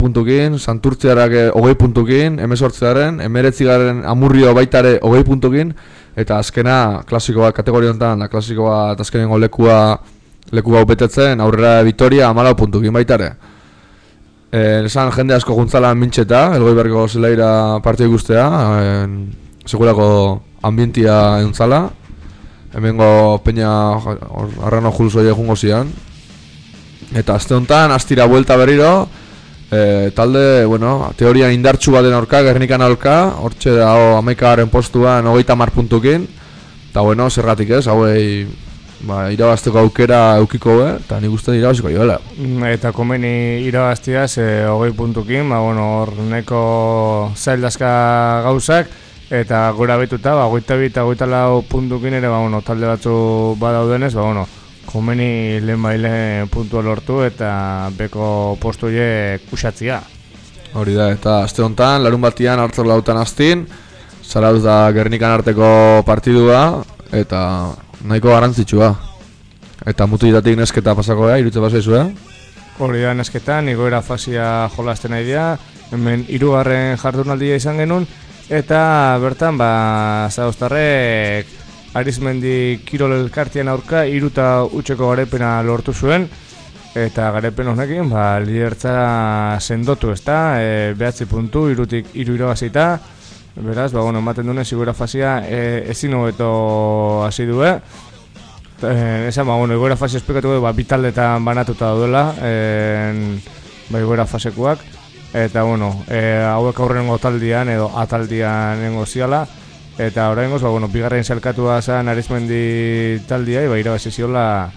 puntukin, Santurtziarak 20 puntukin, 18-aren, 19-aren Amurrio baitare 20 puntukin, eta azkena klasikoa kategoria honetan, klasikoa eta azkenengo lekua betetzen, aurrera Vitoria 14 puntukin baitare. Esan jende asko juntzala mintxeta, Elgoiberriko zelaira parte ikustea, segurako ambientia entzala, hemengo peña arrano julzoia jungo zian. Eta azte honetan, astira buelta berriro, talde, teoria indartsu baten aurka, Gernikan aurka, hortxe da 11. postuan 30 puntukin, eta zergatik ez, hauei irabazteko aukera eukiko eta nik uste irabaziko joela. Eta komeni irabaztiaz 20 puntukin, hor neko zaildazka gauzak, eta gora betuta, 22 eta 24 puntukin ere, talde batzu badaudenez, komeni lehen puntua lortu eta beko postuiek usatzia. Hori da, eta aste honetan, larun batian hartzor lautan astin, Zarauz da Gernikan arteko partidua, eta nahiko garantzitsua. Eta mutitatik nesketa pasako irutze pasaizua. Hori da nesketan, igoera fasia jolasten nahi dira, hemen 3. jardunaldia izan genuen, eta bertan, Zarauztarrek Arizmendi Kirol elkartien aurka 3-0 garepena lortu zuen, eta garepen honekin lidertza sendotu, ezta? 9 puntu, 3 irabazita. Beraz, ematen duen igoera fasia ezin hobeto hasi du. Esan, igoera fasia esplikatu du, bitaldetan banatuta daudela, igoera fasekuak. Eta, hauek aurrengo taldian edo ataldian nengo ziala. Eta oraingoz, bigarren zelkatua zen Arizmendi taldia, irabazi ziola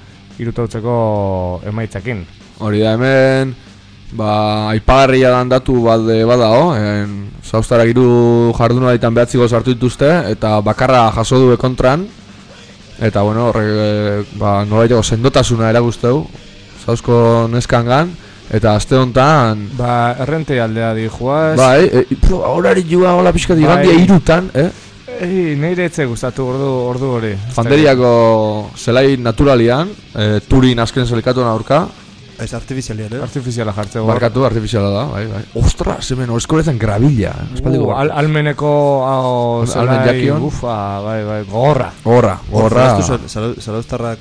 3-0 emaitzakin. Hori da, hemen aipagarria dan datu badao, Zarauztarrak 3 jardunalditan 9 sartu dituzte, eta bakarra jaso du kontran, eta horrek nolaiteko sendotasuna eragusteu Zarauzko neskangan, eta aste honetan errente aldea di joaz. Horari joa hola pixka digandia 3-tan, Neire etze gustatu ordu hori. Fanderiako zelai naturalian, Turin azken zelkatuan aurka. Ez artifizialian, Artifiziala jartzeko. Barkatu, artifiziala da, bai. Ostras, hemen, eskoretzen grabila. Almeneko Almen jakion. Bai, gogorra. Zarauztarrak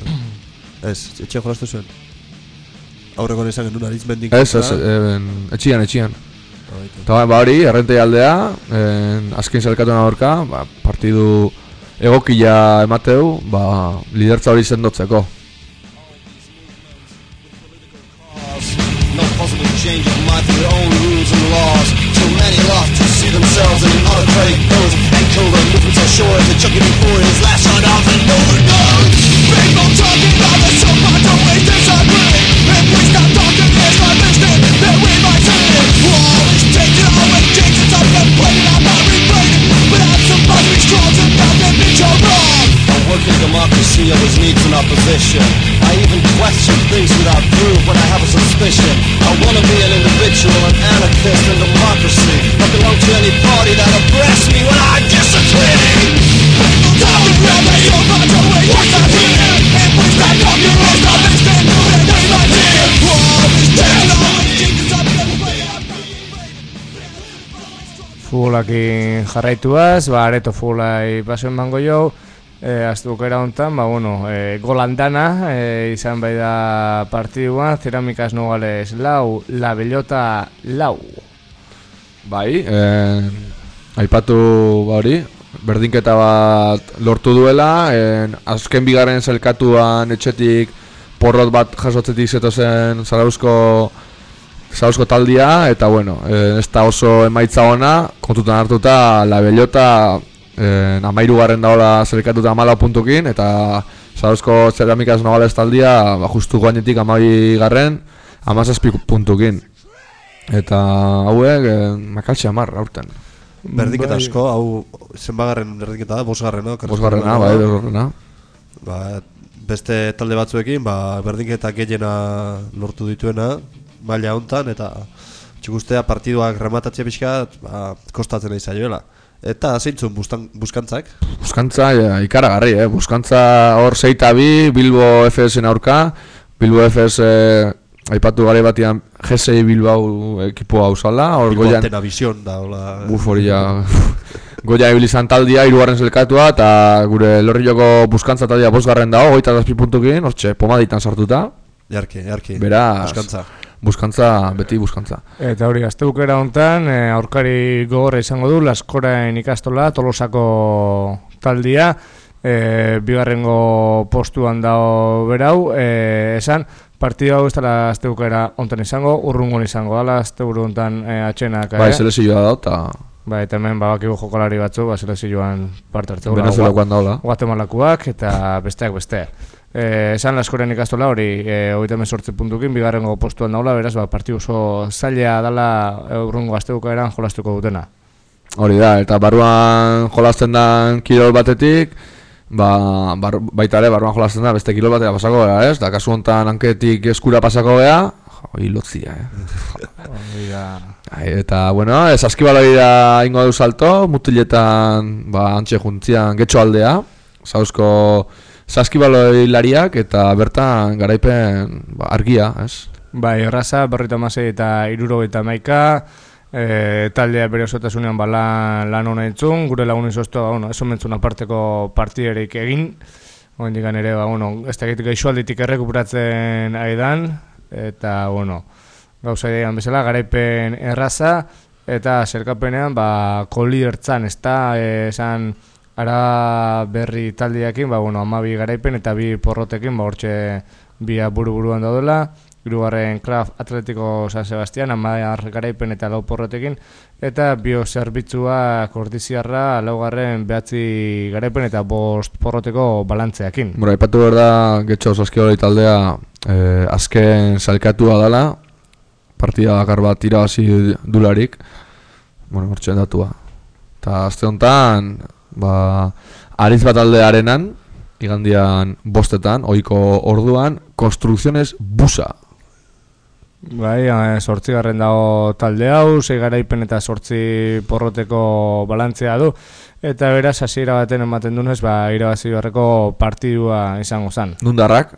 ez, etxean jolastu zuen. Aurreko nezan genuen Arizmendik. Ez, etxian. Eta hori, errentei aldea, azken zelkatuan aurka, partidu egokila emateu, lidertza hori sendotzeko. Change of mind for their own rules and laws. Too many love to see themselves in autocratic pose and kill the movements on shore as the junkie before his last shot off and no one knows. People talking about the show, but don't we disagree? If we stop talking, it's not listening, then we might see it. Always changing, always changing, I'm complaining, I'm not replaying, but I'm supposed to be strong and not admit you're wrong. I work in democracy, always needs an opposition. I even question things without proof when I have a suspicion. I wanna be an individual, an anarchist in democracy. Not belong to any party that oppress me when I disagree. Talking about so much away, what's not here? If we stop talking, we'll stop listening to it, we might hear. Always changing, always changing, something way up. Futbolakin jarraituaz, areto futbolai paso emango jau. Aztukera honetan, golandana izan bai da partiduan, Cerámicas Nogales 4, La Bellota 4. Bai, aipatu hori, berdinketa bat lortu duela, azken bigarren zelkatuan etxetik porrot bat jasotzetik zetozen Zarauzko taldia, eta ez da oso emaitza ona, kontutan hartuta La Bellota 13. daola zelkatuta 14 puntukin, eta Zarauzko Cerámicas Nogales taldia justu goainetik 12. 17 puntukin. Eta hauek makaltxe 10 aurten. Berdinketa asko, hau zenbagarren berdinketa da, 5. Bosgarrena. Beste talde batzuekin, berdinketa gehiena lortu dituena, maila hontan, eta txikustea partiduak rematatzea pixka, kostatzen nahi zaioela. Eta zeintzun buskantzak? Buskantza ikaragarri, buskantza hor 6-2, Bilbo FS-en aurka. Bilbo FS aipatu gare batean GSI Bilbao ekipoa usala, hor goian Bilboatena Vision da, hola. hori ja goia ibilizan taldia, 3. zelkatua, eta gure Lorrioko buskantza taldia 5. dago, 27 puntukin, hortxe, pomaditan sartuta. Jarki. Beraz, buskantza. beti buskantza. Eta hori, asteukera hontan, aurkari gogorra izango du, Laskorain ikastola, Tolosako taldia, bigarrengo postuan dago berau, esan, partida hau ez dela asteukera hontan izango, urrungon izango dela, asteukera hontan atxenak. Bai, selezioa da, eta... Bai, eta hemen bakigu jokalari batzu, selezioan parte hartzeko. Venezuelakoan daula. Guatemalakoak eta besteak beste. Esan Laskoren ikastola hori 38 puntukin bigarrengo postuan daula, beraz partidu oso zaila dela urrungo astebukaeran jolastuko dutena. Hori da, eta barruan jolasten dan kirol batetik, baita ere barruan jolasten da beste kirol batera pasako gara, ez? Da kasu honetan hanketik eskura pasako gara, hilotzia, Eta, bueno, saskibaloi da ingo du salto, mutiletan antxe juntzian getxo aldea, zauzko saskibaloi lariak eta bertan garaipen argia, ez? Bai, erraza, 56 eta 71, taldea bere osotasunean lan hona entzun, gure lagun izoztua, ez omentzun aparteko partiderik egin, oendikan ere, ez da gaixoalditik errekuperatzen aidan, eta, gauza idean bezala, garaipen erraza, eta zerkapenean, kolidertzan, ez da, esan, ara berri taldeakin, 12 garaipen eta 2 porrotekin, hortxe bia buru-buruan daudela, 3. Kraft Atletiko San Sebastián, 10 garaipen eta 4 porrotekin, eta biozerbitzuak Ordiziarra 4. 9 garaipen eta 5 porroteko balantzeakin. Aipatu behar da, getxo saskibaloi taldea azken salkatua dela, partida bakar bat irabazi dularik, hortxe datua. Eta azte honetan, aritz bat aldearenan, igandian 5etan, ohiko orduan, Construcciones Busa. Bai, 8. dago talde hau, 6 garaipen eta 8 porroteko balantzea du, eta beraz hasiera baten ematen dunez, irabazi beharreko partidua izango zen. Nundarrak?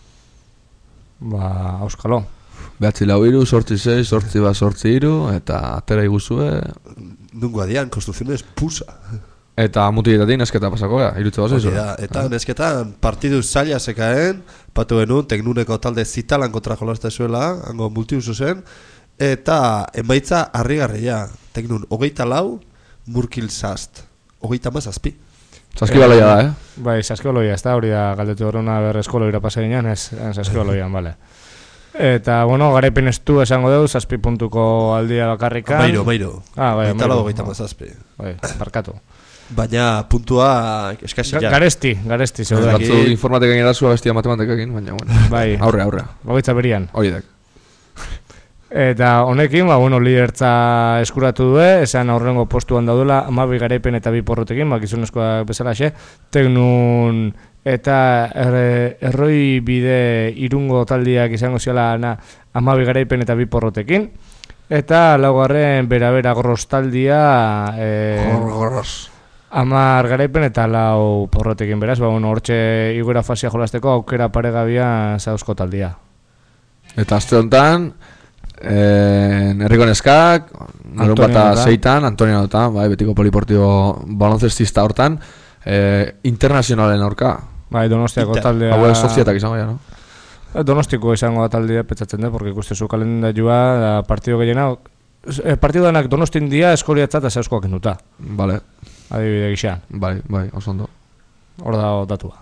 Auskalo. 9-4, 8-6, 8-8-3, eta atera iguzue. Nungo adian, Construcciones Busa. Eta mutietatik nesketa pasako gara, irutze bazo. Eta nesketan partidu zaila zekaen, patu genuen, Teknuneko talde Zitalan kontra jolazte zuela, hango multiuso zen, eta emaitza harrigarria, Teknun 24, Murkil Sast, 37. Saskibaloia da, Bai, saskibaloia, ez da, hori da galdetu horrena berrezkolo irapasa ginean, ez saskibaloian, bale. Eta, garaipen estu esango dugu, 7 puntuko aldia bakarrikan. Mairo. Bai, Mairo. 37. Bai, barkatu. Baina puntua eskaxia. Garesti, zeudek. Batzu informatikain erazua bestia matematikakin, baina, bai. Aurre. Gogaitza berian. Horiek. Eta honekin, lidertza eskuratu du, esan aurrengo postuan daudela, 12 garaipen eta 2 porrotekin, gizonezkoa bezala xe, Teknun eta erroi bide irungo taldiak izango ziala 12 garaipen eta 2 porrotekin. Eta 4. bera Gorros taldia, Gorros. 10 garaipen eta 4 porrotekin, beraz, hortxe iguera fasia jolasteko aukera paregabia zauzko taldia. Eta azte honetan, Herriko neskak, narun bata 6-an, Antonio Notan, betiko poliportibo baloncestista hortan, internazionalen aurka. Bai, Donostiako taldea... Hau soziatak izango ya, no? Donostiko izango da taldea petzatzen da, porque ikustezu kalendariua partido gehiena, partido denak Donostin dia eskoriatzat eta zeuskoak enduta. Vale. Adibide gixean. Bai, oso ondo. Hor da datua.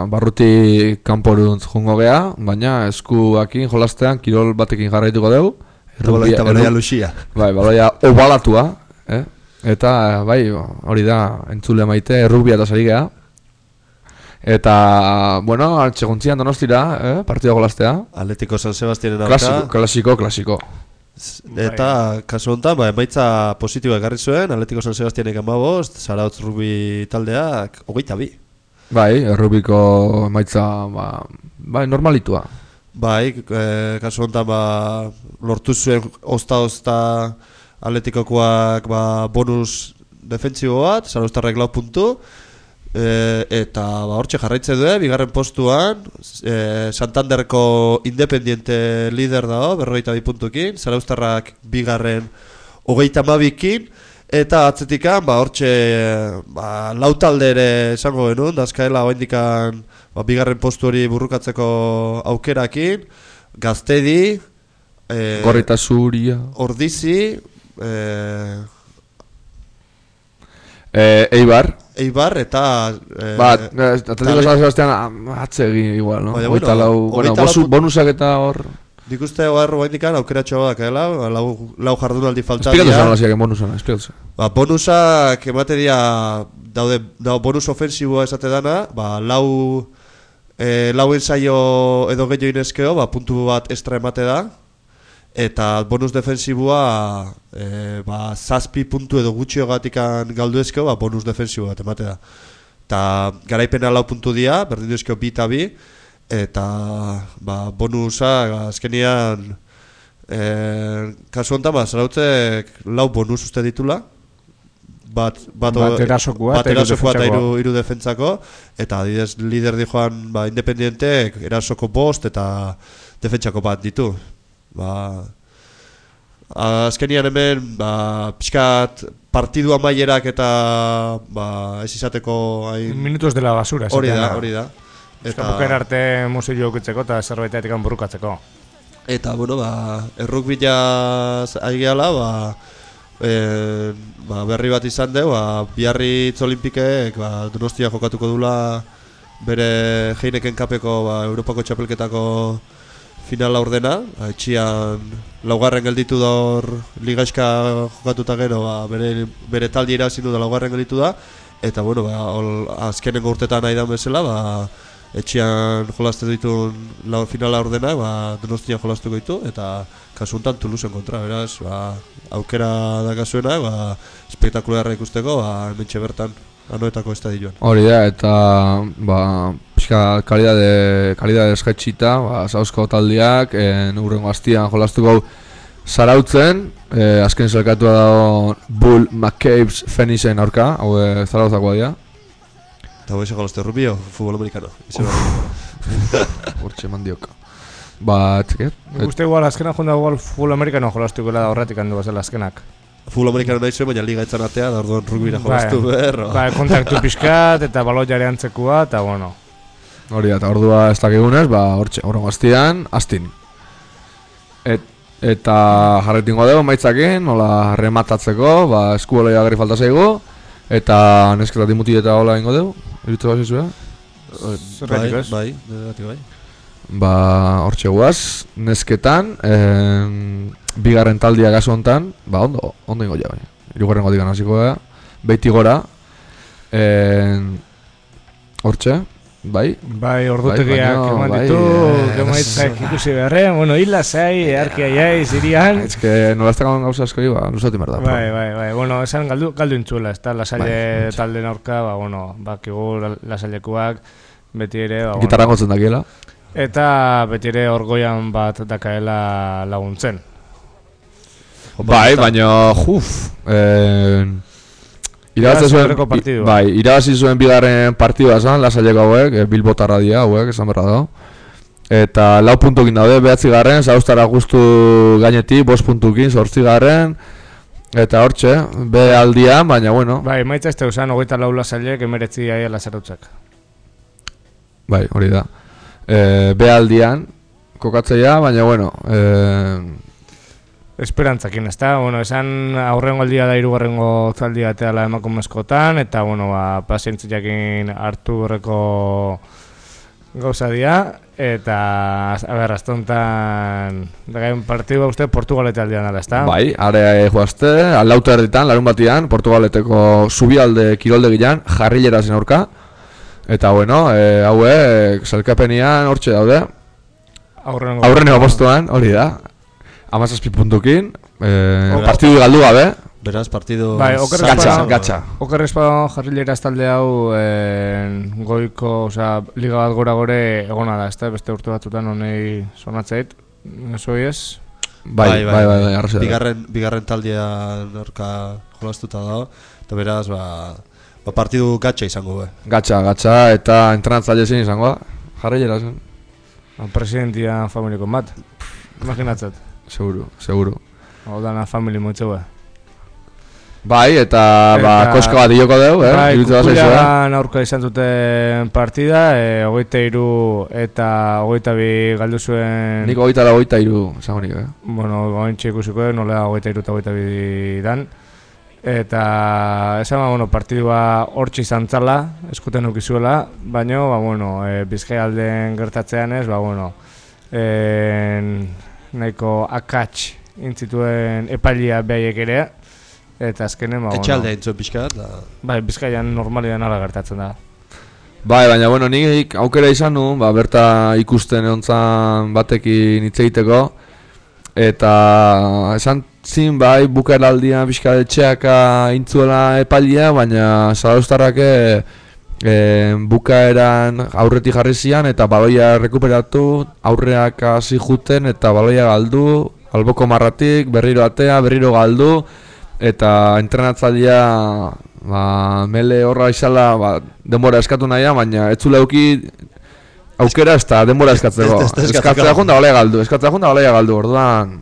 barruti kanporuntz jungo gea, baina eskuakin jolastean kirol batekin jarraituko dugu. Eta baloia luxia. Bai, baloia obalatua, eta bai, hori da, entzule maite, errugbia eta sari gea. Eta, bueno, altxeguntzian donostira, partida jolastea. Atletico San Sebastianen aurka. Klasiko. Eta, kasu honetan, emaitza positiboa ekarri zuen, Atletico San Sebastianek 15, Zarautz rugby taldeak 22. Bai, errubiko emaitza, bai, normalitua. Bai, kasu honetan, lortu zuen ozta Atleticokoak bonus defentsibo bat, Zarauztarrek 4 puntu, eta hortxe jarraitze du, bigarren postuan, Santanderko Independiente lider dago, 42 puntukin, Zarauztarrak bigarren 32kin, eta atzetikan, hortxe, lau talde ere esango genuen, dazkaela oaindikan bigarren postu hori burrukatzeko aukerakin, Gaztedi, Gorrita Zuria, Ordizi, Eibar eta Atletico San Sebastian atzegi igual, no? Bonusak eta hor. Dik uste hor indikan aukeratxo bat lau jardunaldi falta dira. Esplikatu zan hasiak bonusan, esplikatu. Bonusak emate dira daude bonus ofensiboa esate dana, lau ensaio edo gehiago inezkeo, puntu bat extra emate da. Eta bonus defensiboa 7 puntu edo gutxiogatik galdu ezkeo, bonus defensibo bat emate da. Eta garaipena 4 puntu dira, berdin ezkeo 2 eta 2, eta bonusa azkenian kasu honetan, Zarautzek 4 bonus uste ditula, bat erasokoa eta hiru defentsako, eta adidez lider di joan Independientek erasoko 5 eta defentsako bat ditu. Azkenian hemen pixkat partidu amaierak eta ez izateko minutos de la basura hori da eta bukaera arte mozio ukitzeko eta zerbaitatik burukatzeko eta bueno errukbila aigeala berri bat izan du Biarritz Olimpikeek Donostia jokatuko dula bere Heineken Cupeko Europako txapelketako finala ordena, etxian laugarren gelditu da hor ligaxka jokatuta gero, bere taldi irabazi du da laugarren gelditu da, eta bueno, azkenengo urtetan nahi da bezala, etxian jolastu dituen finala ordena, Donostia jolastuko ditu, eta kasu honetan Toulouseen kontra, beraz, aukera da kasuena, espektakularra ikusteko, hementxe bertan, anoetako estadioan. Hori da, eta pixka kalidade eskaitxita, Zauzko taldiak, urrengo astian jolastuko Zarautzen, azken zelkatua dago Bull McCabe's Phoenixen aurka, hau Zarautzakoa dira. Eta hau eze jolastu rubio, futbol amerikano. Hortxe mandiok. Txeket? Uste igual, azkena jonda igual futbol amerikano jolastuko da horretik handu bazela azkenak. Futbol amerikano nahi zuen, baina liga etzan atea, da orduan rugbira jolastu behar. Kontaktu pixkat, eta baloiare antzekua, eta bueno. Hori da, eta ordua ez dakigunez, hortxe, horrengo aztian, astin. Eta jarretingo dugu, maitzakin, nola rematatzeko, eskuboleia gari falta zaigu, eta nesketatik muti eta hola ingo dugu, irutu bat zizue? Bai. Hortxe guaz, nesketan, bigarren taldia gaso hontan, ondo ingo ja, irugarren gotikan hasiko da, beiti gora, hortxe, bai, ordutegiak eman ditu, gemaitzak ikusi beharrean, bueno, hila zai, arkia jai, zirian. Ez que nolaztakagoen gauza asko iba, lusatu merda. Bai, bueno, esan galdu intzuela, ez da, lasaile talden aurka, bakigu lasailekuak, beti ere, gitarra gotzen dakiela. Eta beti ere orgoian bat dakaela laguntzen. Bai, baina, irabazi zuen bigarren partidua esan, lasaileko hauek, Bilbotarra dira hauek, esan berra dago. Eta 4 puntukin daude, 9. Zarauztarra guztu gainetik, 5 puntukin, 8. Eta hortxe, aldian, baina bueno. Bai, maitza ez teuzan, 24 lasailek, 19 aiela Zarautzak. Bai, hori da. Aldian, kokatzeia, baina bueno, esperantzakin, ez da? Bueno, esan aurrengo aldia da 3. zaldia eteala emakumezkotan, eta bueno, pazientziakin hartu horreko gauza dia, eta, a ber, aztontan, dagain partidua uste Portugalete aldean ala, ezta? Bai, are joazte, aldauta erditan, larun batian, Portugaleteko zubialde kiroldegian, jarrilera zen aurka. Eta bueno, hauek sailkapenian hortxe daude. Aurreneko postuan, hori da. 17 puntukin, partidu galdu gabe. Beraz, partido... Bai, gatxa. Okerrezpa jarrilera talde hau goiko, osea, liga bat gora gore egona da, ezta? Beste urte batzutan honei sonatzeit, nesoi ez? Bai, arrazio da. Bigarren taldea norka jolastuta dago, eta beraz, partidu gatxa izango be. Gatxa, eta entrenatzaile zein izango da. Jarrilera zen. Presidentia familiko bat, imaginatzat. Seguro. Hau dana famili motxo be. Bai, eta koska bat dioko dugu, Bai, Kukuliagan aurka izan zuten partida, 23 eta 22 galdu zuen... Nik 23 izango nik, Bueno, gointxe ikusiko, nola 23 eta 22 dan. Eta, esan, partidua hortxe izan txala, eskuten ukizuela, baina, Bizkai alden gertatzean ez, nahiko akats intzituen epailia behaiek ere, eta azkenen, etxalde entzuen pixkat, Bai, Bizkaian normalian ala gertatzen da. Bai, baina, nik aukera izan nu, berta ikusten egontzan batekin hitz egiteko, eta esan zin, bai, bukaeraldian pixka etxeaka intzuela epailia, baina Zarauztarrake bukaeran aurretik jarri zian, eta baloia rekuperatu, aurreak hasi juten, eta baloia galdu, alboko marratik, berriro atea, berriro galdu, eta entrenatzailea mele horra izala denbora eskatu nahia, baina ez zula euki aukera ez da denbora eskatzeko. Eskatzea junda balaia galdu, orduan,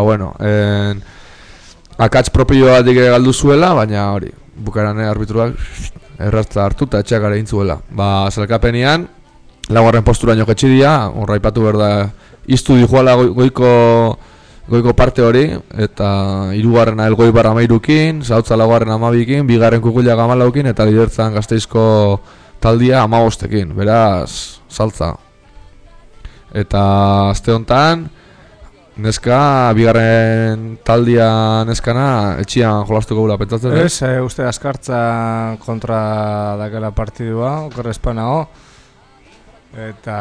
akats propio batik galdu zuela, baina hori, bukaeran arbitruak erratza hartu eta etxeak egin zuela. Zelkapenean, laugarren posturaino jetxidia, horra ipatu behar da, iztu dijuala goiko parte hori, eta hirugarrena elgoi barra 13kin, Zautza laugarren 12kin, bigarren Kukuliak 14kin, eta Lidertzan Gasteizko taldia 15ekin, beraz, saltza. Eta azte hontan, neska, bigarren taldia neskana, etxian jolastuko gula pentsatzen. Ez, uste Azkartza kontra dakela partidua, okerrezpanao, eta...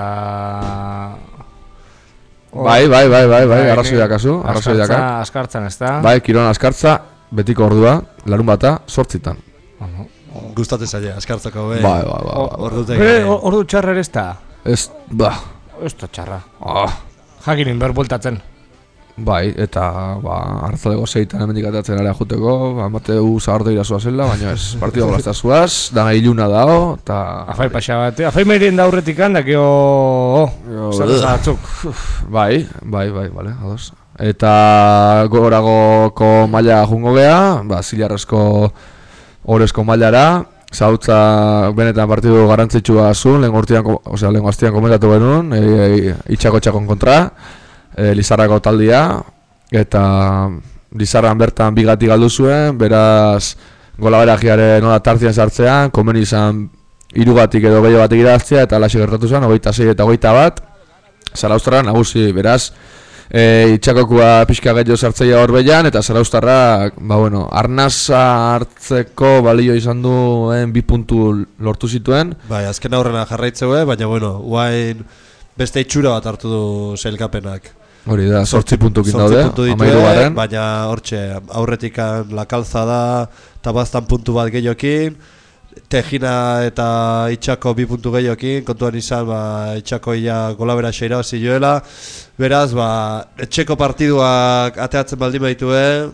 Bai, arrazoi dakazu, Azkartzan, ez da? Bai, Kirona Azkartza, betiko ordua, larun bata, 8. Gustatzen zaila, Azkartzako be. Bai. Ordu txarra ere ez da? Ez da txarra. Jakinin behar bultatzen. Bai, eta hartzaleko 6 hemendik atatzen area juteko, amateu zahardo irazua zela, baina ez, partidu golazta zuaz, dana iluna dao, eta... Afai paxa bat, afai merien da aurretik handak, zaratzuk. Bai, bale, ados. Eta goragoko maila jungo geha, zilarrezko orezko mailara, Zautza benetan partidu garrantzitsua zuen, lehen gaztian komentatu genuen, itxako txakon kontra, Lizarrako taldia, eta Lizarran bertan bigatik galdu zuen, beraz golaberajiare nola tartzian sartzean, komen izan 3 gatik edo gehiago batik iraztzea, eta alaxi gertatu zen, 26 eta 21, Zarauztarra nagusi, beraz, itxakokua pixka gehiago sartzeia hor behian, eta Zarauztarrak, arnasa hartzeko balio izan duen 2 puntu lortu zituen. Bai, azken aurrena jarraitzeu, baina guain beste itxura bat hartu du sailkapenak. Hori da, 8 puntukin daude, 13. Baina hortxe, aurretikan La Calzada eta baztan puntu bat gehiokin, Tejina eta Itxako 2 puntu gehiokin, kontuan izan Itxako ia golabera xeira zioela. Beraz, etxeko partiduak ateatzen baldin baitue,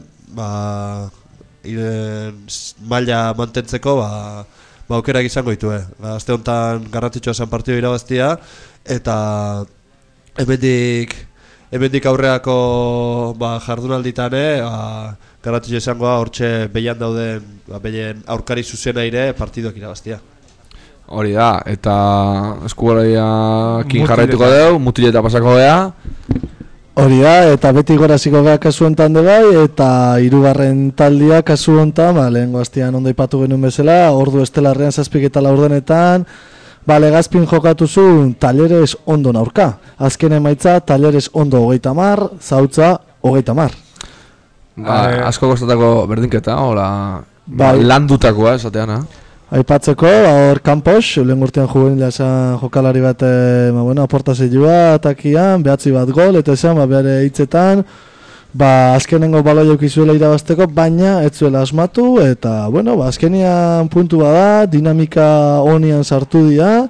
maila mantentzeko, aukerak izango ditue. Azte honetan garrantzitsua zen partidu irabaztia, eta hemendik aurreako jardunalditane garrantzitsua izangoa hortxe behian dauden behien aurkari zuzena ere partiduak irabaztia. Hori da, eta eskugaraiakin jarraituko dugu, mutileta pasako geha. Hori da, eta beti goraziko geha kasu hontan de bai, eta 3. taldia kasu hontan, lehen goaztian ondo ipatu genuen bezala, ordu estelarrean 7 eta 4 denetan, Legazpin jokatu zuen Talleres ondo aurka. Azken emaitza Talleres ondo 30, Zautza 30. Asko kostatako berdinketa, hola, Bai. landutakoa esateana. Aipatzeko, hor Campos, lehen urtean juvenila esan jokalari bat, aportazioa, atakian, 9 bat gol, eta esan, bere hitzetan, azkenengo baloi eukizuela irabazteko, baina ez zuela asmatu, eta, azkenian puntu bada, dinamika honian sartu dira,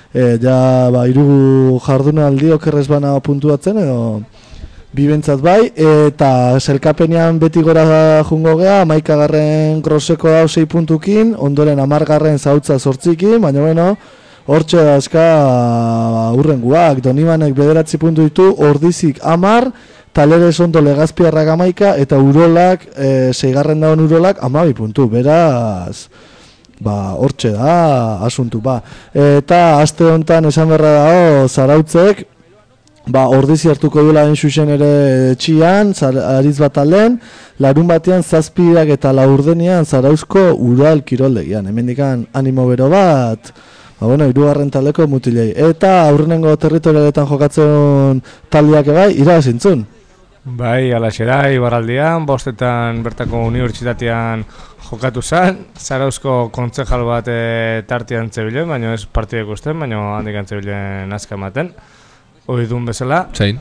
hiru jardunaldi okerrez bana puntuatzen, edo, bibentzat bai, eta zelkapenean beti gora jungo gea, 11garren Groseko dau 6 puntukin, ondoren 10garren Zautza 8ekin, baina hortxe dazka urrenguak, Donibanek 9 puntu ditu, Ordizik 10, Talleres ondo Legazpiarrak 11, eta Urolak, 6garren daun Urolak 12 puntu, beraz, hortxe da, asuntu, Eta aste honetan esan berra dago, Zarautzek, Ordizi hartuko duela zuzen ere txian, ariz bat alden, larun batean 7 eta 4 Zarauzko Ural kiroldegian. Hemendikan animo bero bat, 3. taldeko mutilei. Eta aurrenengo territorialetan jokatzen taldeak bai, irabazintzun. Bai, alaxera, Ibarraldian, 5etan bertako unibertsitatean jokatu zen, Zarauzko kontzejal bat tartean zebilen, baina ez partidek usten, baina handikan zebilen azka ematen. Oidun bezala. Zein?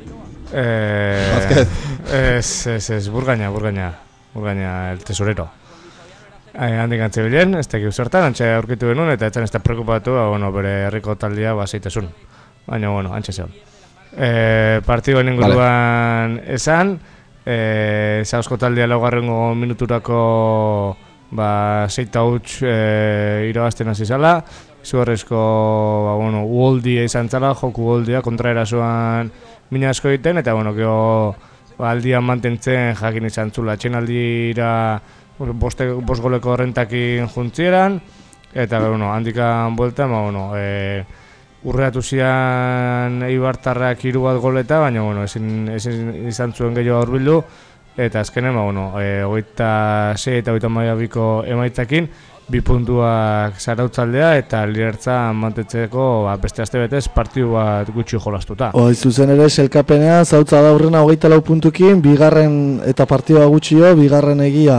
Ez, Burgaina, el tesorero. Handik antzebilen, ez tekiu zertan, antxe aurkitu genuen, eta etzen ez da preokupatu, bere herriko taldia zeitesun. Baina, antxe zeon. Partidoen inguruan esan, Zarauzko taldea 4. minuturako 6 huts irabazten hasi zala, izugarrizko uholdia izan zala, joku uholdia kontraerasoan mina asko egiten, eta gero aldian mantentzen jakin izan zula. Txenaldira 5 goleko horrentakin juntzieran, eta handikan bueltan, urreatu zian Eibartarrak 3 bat goleta, baina ezin izan zuen gehiago aurbildu, eta azkenen 26 eta 32ko emaitzakin 2 puntuak Zarautzaldea eta lidertza mantentzeko beste aste betez partidu bat gutxi jolastuta. Zuzen ere selkapenean Zautza da aurrena 24 puntukin, bigarren eta partidua gutxio, bigarren egia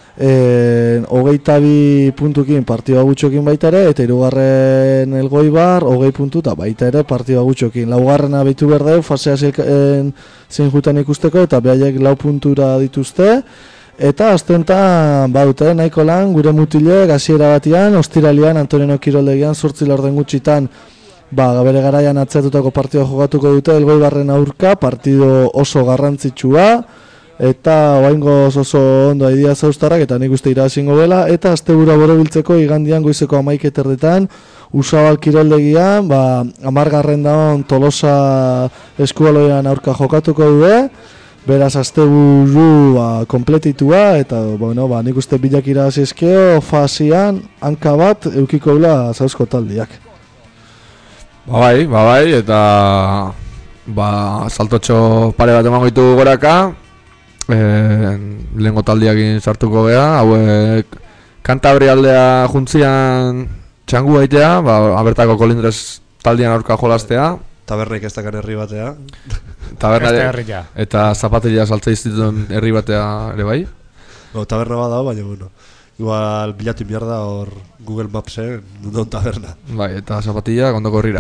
22 puntukin partidua gutxokin baita ere, eta 3. Elgoibar 20 puntu eta baita ere partidua gutxokin. 4. behitu berdeu, fasea zein jutan ikusteko, eta behaiek 4 puntura dituzte. Eta astentan baute nahiko lan gure mutilek hasiera batian, ostiralian Antonio kiroldegian 8 laurden gutxitan bere garaian atzeatutako partidua jokatuko dute Elgoibarren aurka, partido oso garrantzitsua, eta oraingoz oso ondo aidia Zauztarrak, eta nik uste irabazingo dela, eta astebura borobiltzeko igandian goizeko 11:00 Usabal kiroldegian, 10. daun Tolosa Eskubaloian aurka jokatuko dute. Beraz, asteburu kompletitua, eta nik uste bilak irabazizkeo fazian hanka bat eukiko dela Zauzko taldiak. Bai, eta saltotxo pare bat emango ditugu goraka, lehengo taldiakin sartuko geha, hauek Kantabria aldea juntzian txangu baitea, abertako Kolindrez taldian aurka jolastea. Tabernek ez dakan herri batea. Taberna eta zapateria saltza iztituen herri batea ere bai? Taberna bat dago, baina igual bilatu da hor Google Mapsen non taberna. Bai, eta zapatilla ondoko herrira.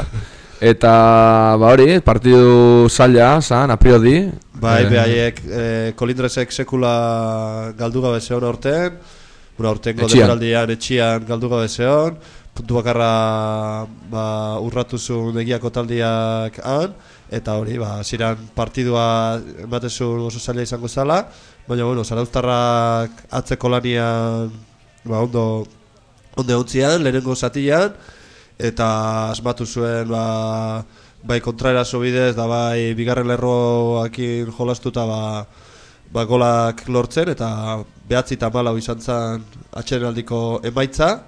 Eta hori, partidu zaila zan, apriodi. Bai, behaiek Kolindrezek sekula galdu gabe zeon aurten, aurtengo denboraldian etxian galdu gabe zeon, puntu bakarra urratu zuen egiako taldiak han, eta hori, ziren partidua ematezun oso zaila izango zala, baina, Zarauztarrak atzeko lanian ondo euntzian, lehenengo zatian, eta asmatu zuen bai kontraeraso bidez, da bai bigarren lerroakin jolastuta golak lortzen, eta 9-4 izan zen atxerenaldiko emaitza,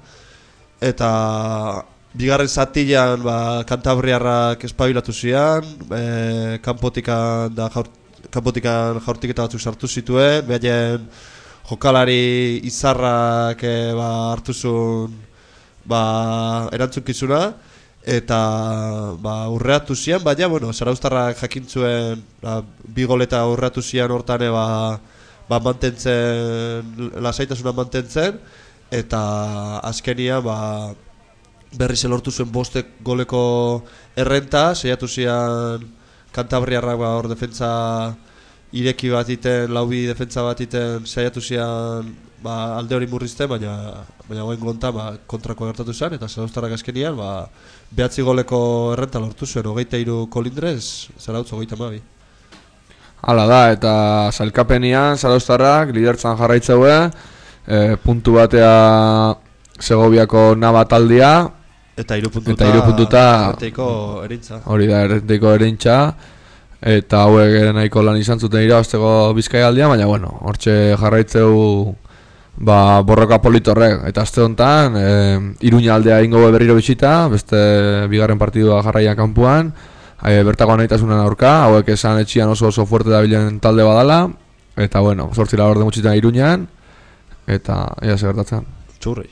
eta bigarren zatian Kantabriarrak espabilatu zian, kanpotikan jaurtiketa batzuk sartu zituen, behaien jokalari izarrak hartu zuen erantzunkizuna, eta urreatu zian, baina, bueno, Zarauztarrak jakintzuen bi goleta urreatu zian hortane mantentzen, lasaitasuna mantentzen, eta azkenia berriz elortu zuen 5 goleko errenta, saiatu zian Kantabriarrak hor defentsa ireki bat iten, laubi defentsa bat iten, saiatu zian alde hori murrizten, baina goen gonta kontrakoa gertatu zen, eta Zarauztarrak azkenian 9 goleko errenta lortu zuen, 23 kolindrez, Zarautz 32. Hala da, eta sailkapenian Zarauztarrak lidertzan jarraitzeue, puntu batea Segoviako Nava taldea, eta 3 puntuta Errenteiko erintza. Hori da, Errenteiko erintza, eta hauek ere nahiko lan izan zuten irabazteko Bizkaialdia, baina bueno, hortxe jarraitzeu borroka politorrek, eta aste honetan Iruña aldea ingo berriro bisita, beste bigarren partidua jarraian kanpuan, bertako anahitasunan aurka, hauek esan etxian oso fuerte da bilen talde badala, eta bueno, 8 laborde mutxitan Iruñan, eta ea segertatzen. Txurri.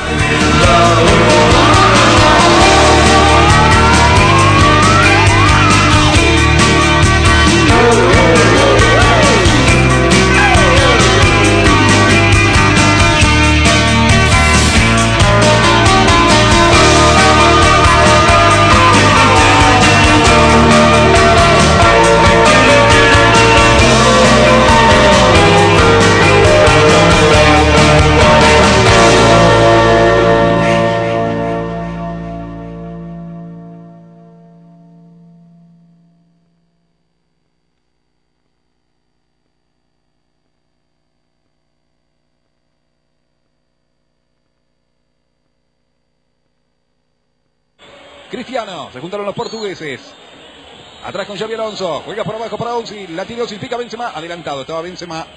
Cristiano, se juntaron los portugueses. Atrás con Xavi Alonso, juega por abajo para Ozil, la tiró Ozil, pica Benzema, adelantado, estaba Benzema.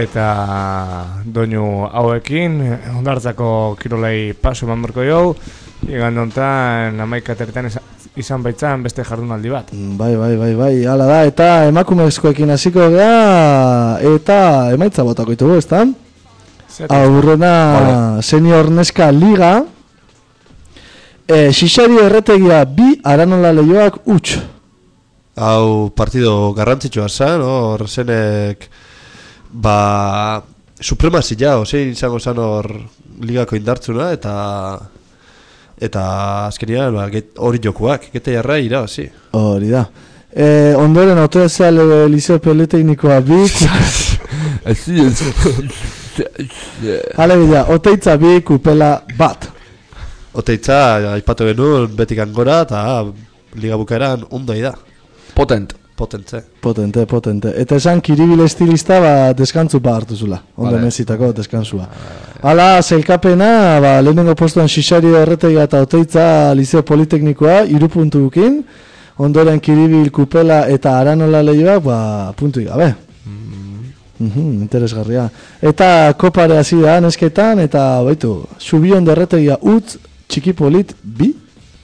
eta doinu hauekin Hondartzako kirolei paso eman berko jau, igande honetan 11:00 izan baitzan beste jardunaldi bat. Bai, hala da, eta emakumezkoekin hasiko gea, eta emaitza botako ditugu, ezta? Aurrena senior neska liga, Xixario Erretegia 2, Aranola Leioak huts. Hau partido garrantzitsua zen, hor zenek supremazia, ozein izango zen hor ligako indartzuna, eta azkenian hori jokuak, gete jarra irabazi. Hori da. Ondoren autodezea Liceo Politeknikoa 2. Alegia, Oteitza 2, Kupela 1. Oteitza, aipatu genuen, betik angora, eta liga bukaeran ondoi da. Potente. Potente. Eta esan Kiribil estilista deskantzu hartu zula. Ondo mesitako deskantzua. Hala, zelkapena, lehenengo postuan Xixario Erretegia eta Oteitza Liceo Politeknikoa, 3 puntuekin. Ondoren Kiribil, Kupela eta Aranola Leioak, puntuik gabe. Interesgarria. Eta kopare hasi da nesketan, eta baitu, Subion Erretegia utz, Txikipolit 2.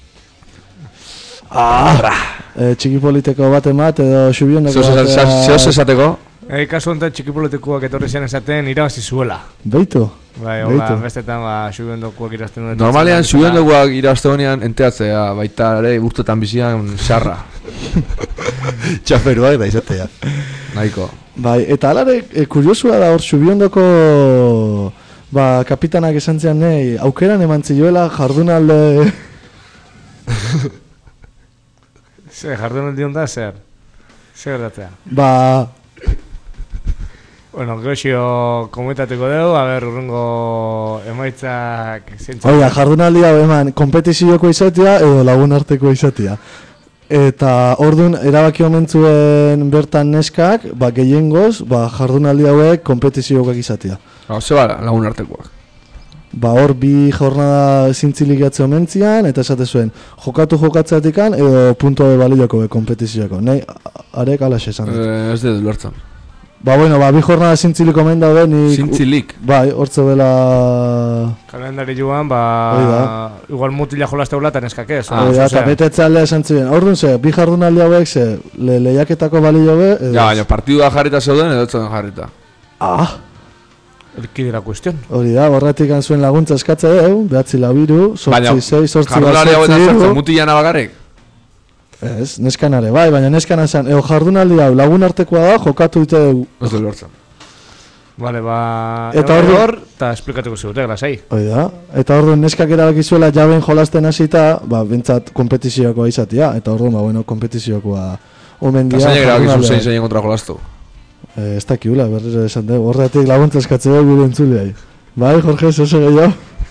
Txikipoliteko bat emat edo Subioneko bat Zehoz esateko? Kasu honetan Txikipolitekoak etorri zen esaten irabazi zuela. Beitu? Bai, hola, bestetan Subiondokoak irazten duen. Normalian Subiondokoak irazten honean enteatzea, baita ere urtetan bizian xarra. Txaperuak da izatea. Nahiko. Bai, eta alare, kuriosua da hor Subiondoko kapitanak esan zean nahi, aukeran eman zioela jardunalde... Jardunaldi honetan zer? Zer gertatzea? Bueno, goxio komentateko dugu, urrengo emaitzak... Oia, jardunaldi hau eman, kompetizioko izatea edo lagun arteko izatea. Eta orduan erabaki omentzuen bertan neskak, gehiengoz, jardunaldi hauek kompetiziokak izatea. Zeba lagun artekoak. Hor 2 jornada zintzilik jatze omentzian, eta esate zuen, jokatzeatikan edo puntua de balioko kompetizioko. Nahi, arek alaxe esan dut. Ez dut lortzen. 2 jornada zintzilik omen daude nik... Zintzilik? Bai, hortze dela... Kalendari joan, igual mutila jolasteula eta neskakez. Eta betetze aldea esan ziren. Orduan 2 jardunaldi hauek lehiaketako balio be... Baina partidua jarrita zeuden edo etzen jarrita. Elkidera kuestion. Hori da, horretik zuen laguntza eskatze dugu, 9-4, 6-6, 8-6... Jardunaldi hau eta zertzen mutilana bakarrik? Ez, neskanare, baina neskana zen, jardunaldi hau lagun artekoa da, jokatu dute dugu. Ez du lortzen. Vale, eta eta esplikatuko zigute, glasai. Hori da, eta orduan neskak erabakizuela jaben jolasten hasita, bintzat kompetizioakoa izatea, eta orduan, kompetizioakoa omen dia. Eta zainek erabakizu zein kontra jolastu? Ez dakiula, berriro esan dugu, horretik laguntza eskatze dugu gure entzuleai. Bai, Jorge, zoze gehiago?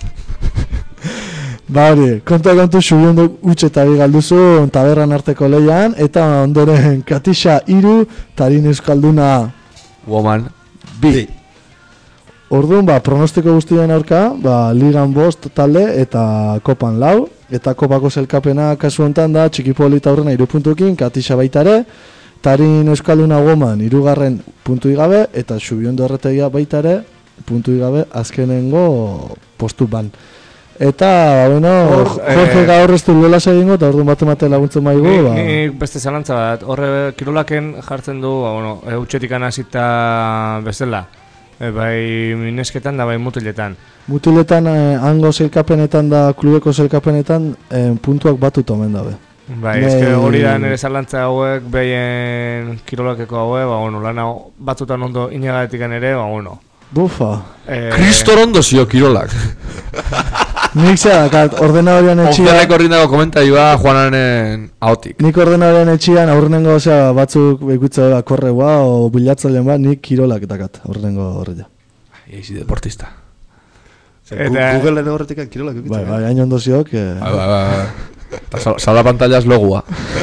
Hori, kontu Subiondok utxe eta bigalduzu taberran arteko lehian, eta ondoren Katixa 3, Tarin Euskalduna Woman 2. Orduan, pronostiko guztien aurka, ligan 5 talde eta kopan 4, eta kopako zelkapena kasu honetan da, Txikipolita aurrena 3 puntuekin, Katixa baitare, Tarin Euskalduna Woman 3 puntu igabe, eta Subiondo Erretegia baitare, puntu igabe, azkenengo postu ban. Eta, Jorge gaur ez du lola egingo, eta orduan bat laguntzen maigu. Nik beste zalantza bat, horre kirolaken jartzen du, utxetikan hasita bezala. Bai nesketan da bai mutiletan. Mutiletan, hango zelkapenetan da, klubeko zelkapenetan, puntuak batut omen dabe. Bai, eske hori da nire zalantza hauek, behien kirolakeko hauek, lana batzutan ondo inagatikan ere, Bufa. Kristor ondo zio kirolak. Nik zera, ordenadorian etxian... Oferreko horrindako komentaioa Juananen ahotik. Nik ordenadorian etxian aurrenengo batzuk ikutza da korreua o bilatzailean bat, nik kirolak etakat aurrenengo horreia. Ezi deportista. Googleen horretik kirolak ikutza. Bai, hain ondo ziok. Eta sala pantallaz logua.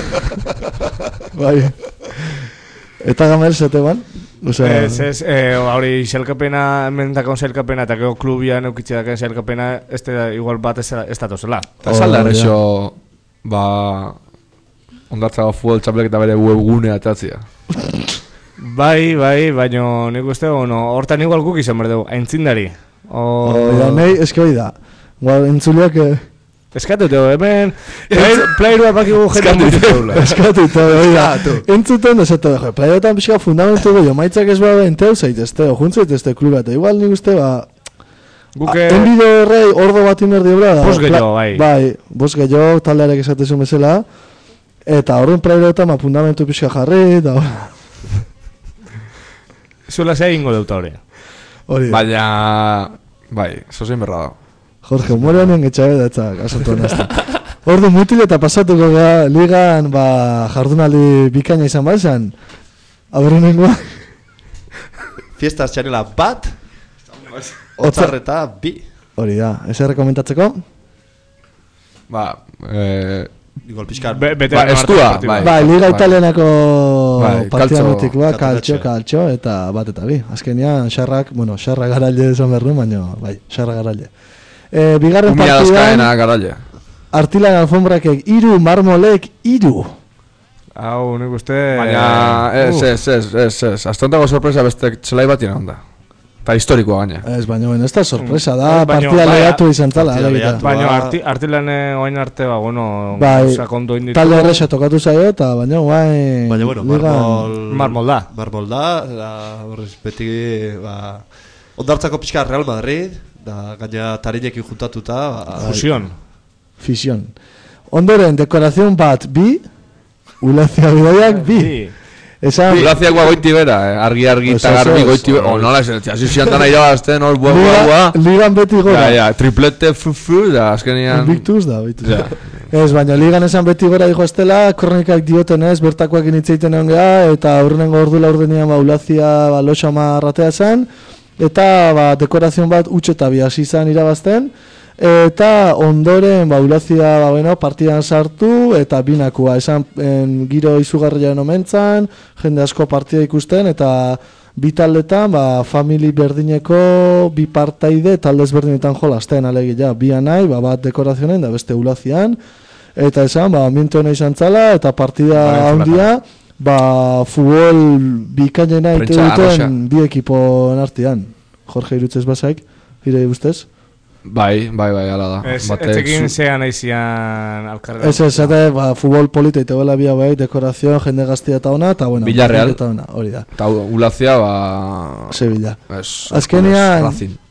Bai. Eta gamel zete ban? Hori zelkapena, mendakon zelkapena, eta gero klubian eukitzea daken zelkapena, igual bat ez datozela. Eta salda errexo, ondartzago futbol txaplek eta bere webgunea atatzia. Bai, baina nik uste, hortan igual guk izan behar dugu, aintzindari. Nahi, eske hori da. Entzuleak... Eskatutu, hemen playrua bakigu jena mutu zeula. Eskatutu, hori da. Entzuten, esatu, playroetan pixka fundamentu goi, maitzak ez bada enteu zaitezte, o juntzaitezte kluba, eta igual nik uste, enbido errei ordo bat inerdi obra da. Bos gehiago, bai. Bai, bos gehiago, taldearek esatezun bezala, eta horren playroetan fundamentu pixka jarri, eta... Zuela zea ingo deuta hori. Baina... Bai, zozein berra da. Jorge, humore honen getxabe da etzak, asantu anazta. Ordu mutil eta pasatuko gara ligan jardunaldi bikaina izan bazan. Aberrenengoa. Fiestas txanela bat, otzarreta bi. Hori da, ez rekomentatzeko? Igual pixkar. Estua, bai, liga italianako bai, partida mitikoa, kaltxo, eta bat eta bi. Azkenean, xarrak garaile esan berru, baina, bai, xarrak garaile. Bigarren partidan Artilan alfombrakek 3, marmolek 3. Hau, nik uste... Baina, ez, astontako sorpresa beste txelai bat ina onda. Eta historikoa gaina. Ez, baina, ez da sorpresa da, partida lehatu izan tala. Baina, Artilan oain arte, sakondu inditu. Talde erresa tokatu zaio, eta baina, marmol da. Marmol da, beti, ondartzako pixka Real Madrid, da gaina tarinekin juntatuta. Fusión. Ondoren, dekorazion bat bi, ulazia bidaiak bi. Ulazia goiti bera, argi eta garbi goiti bera. Nola esan, hasi ziantan aira bazten, hor bua. Ligan beti gora. Triplete fufu, da azkenian. Victus da. Ez, baina ligan esan beti gora dijo estela, kronikak diotenez, bertakoak initzeiten egon geha, eta aurrenengo ordu laurdenian ulazia loxama ratea zen. Eta dekorazion bat utxeta bi hasi izan irabazten, eta ondoren ulazia partidan sartu, eta binakua esan giro izugarria omentzan, jende asko partida ikusten, eta bi taldetan famili berdineko bi partaide taldez berdinetan jolasten alegia, bi anai, bat dekorazionen da beste ulazian, eta esan ambiente hona izan txala, eta partida handia, futbol bikainena ite duten bi ekipoen artean. Jorge irutzez bazaik, ire ustez? Bai, ala da. Etzekin zean aizian alkarra. Ez, futbol polita ite bela bia bai, dekorazio, jende gaztia eta ona, eta bueno. Villarreal. Hori da. Eta ulazia, Sevilla. Azkenean...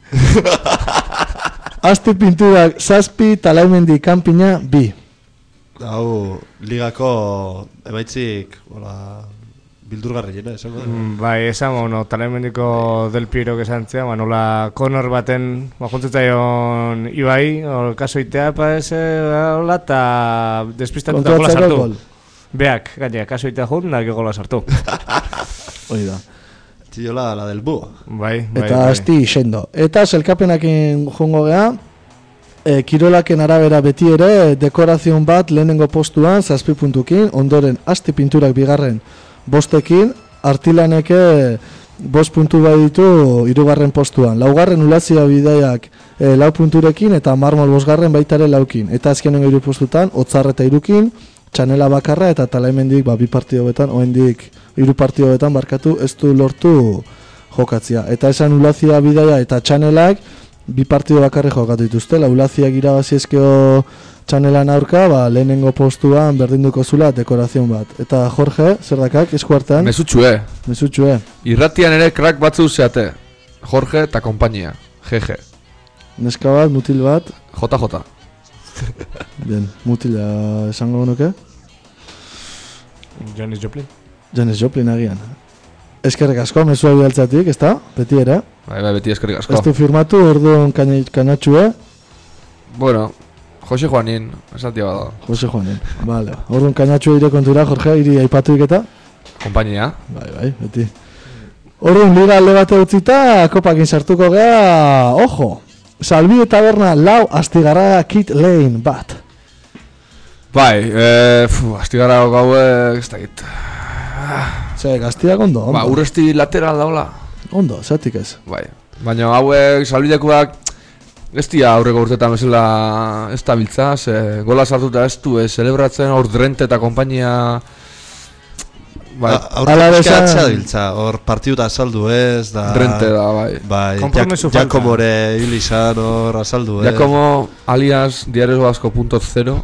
Asti pinturak zazpi, talaimendi kanpina bi. Hau, ligako emaitzik, bildurgarri jena, esan da? Bai, esan, talaimendiko Del Piero esan zea, nola Conor baten, juntzetzaion Ibai, kasoitea, hola, eta despistatuta gola sartu. Beak, gaina, kasoitea jun, da gola sartu. Hori da. Tiola, la del bu. Bai. Eta asti xendo. Eta selkapenakin jongo geha, kirolaken arabera beti ere, dekorazion bat lehenengo postuan, 7 puntukin, ondoren asti pinturak bigarren 5ekin, Artilaneke 5 puntu bai ditu 3. postuan. 4. ulazia bidaiak 4 punturekin, eta marmol 5. baitare 4kin. Eta azkenengo 3 postutan, otzarreta 3kin, txanela bakarra, eta talaimendik 2 partidobetan, oendik 3 partidobetan barkatu, ez du lortu jokatzia. Eta esan ulazia bidaia eta txanelak 2 partido bakarri jokatu dituzte, ulaziak irabaziezkeo txanelan aurka, lehenengo postuan berdinduko zula dekorazion bat. Eta Jorge, zer dakak, eskuartean? Mesutxue. Irratian ere krak batzu zeate. Jorge eta kompainia. GG. Neska bat, mutil bat. JJ. Bien, mutila esango nuke? Janis Joplin agian. Eskerrik asko, mesua bidaltzatik, ez da? Beti ere? Bai, beti eskerrik asko. Ez du firmatu, orduan kanatxue? Bueno, Jose Juanin, esatia bada. Jose Juanin, vale. Orduan kanatxue ire kontura, Jorge, iri aipatuik eta? Kompainia. Bai, beti. Orduan, liga alde bate utzita, kopakin sartuko geha, ojo! Salbide taberna, 4, Astigarraga Kid Lane, bat. Bai, Astigarraga gaue, ez dakit. Gaztiak ondo. Urresti lateral daula. Ondo, zatik ez. Bai, baina hauek salbidekoak ez dira aurreko urtetan bezala ez da biltzaz, gola sartuta ez du, celebratzen hor Drente eta kompainia Bai. Ala Aurte esan- pixka biltza, hor partiduta azaldu ez, da... Rente da, bai. Bai, Kompromiso falta. Giacomore hil izan hor azaldu ez. Ya como alias Diario Vasco.0.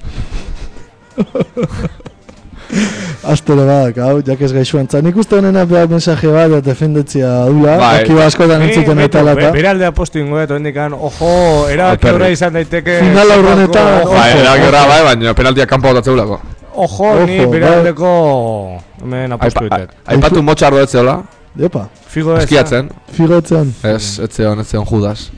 Astero bat, hau, jakez gaixo entzat. Nik uste honena behar mensaje bat, defendetzia dula. Bai. Aki askotan entzuten eta lata. Beraldea postu ingoet, oendikan, ojo, erabaki Alperri. horra izan daiteke... Final aurrenetan, Ojo, Bai, eragorra bai, baina penaltia kanpo botatzeulako. Ojo, ni Ojo, beraldeko... Hemen apostu ditet. Aipatu motxardo etzeola, Epa, Figo eza. eskiatzen. figotzen. Etzeon Judas.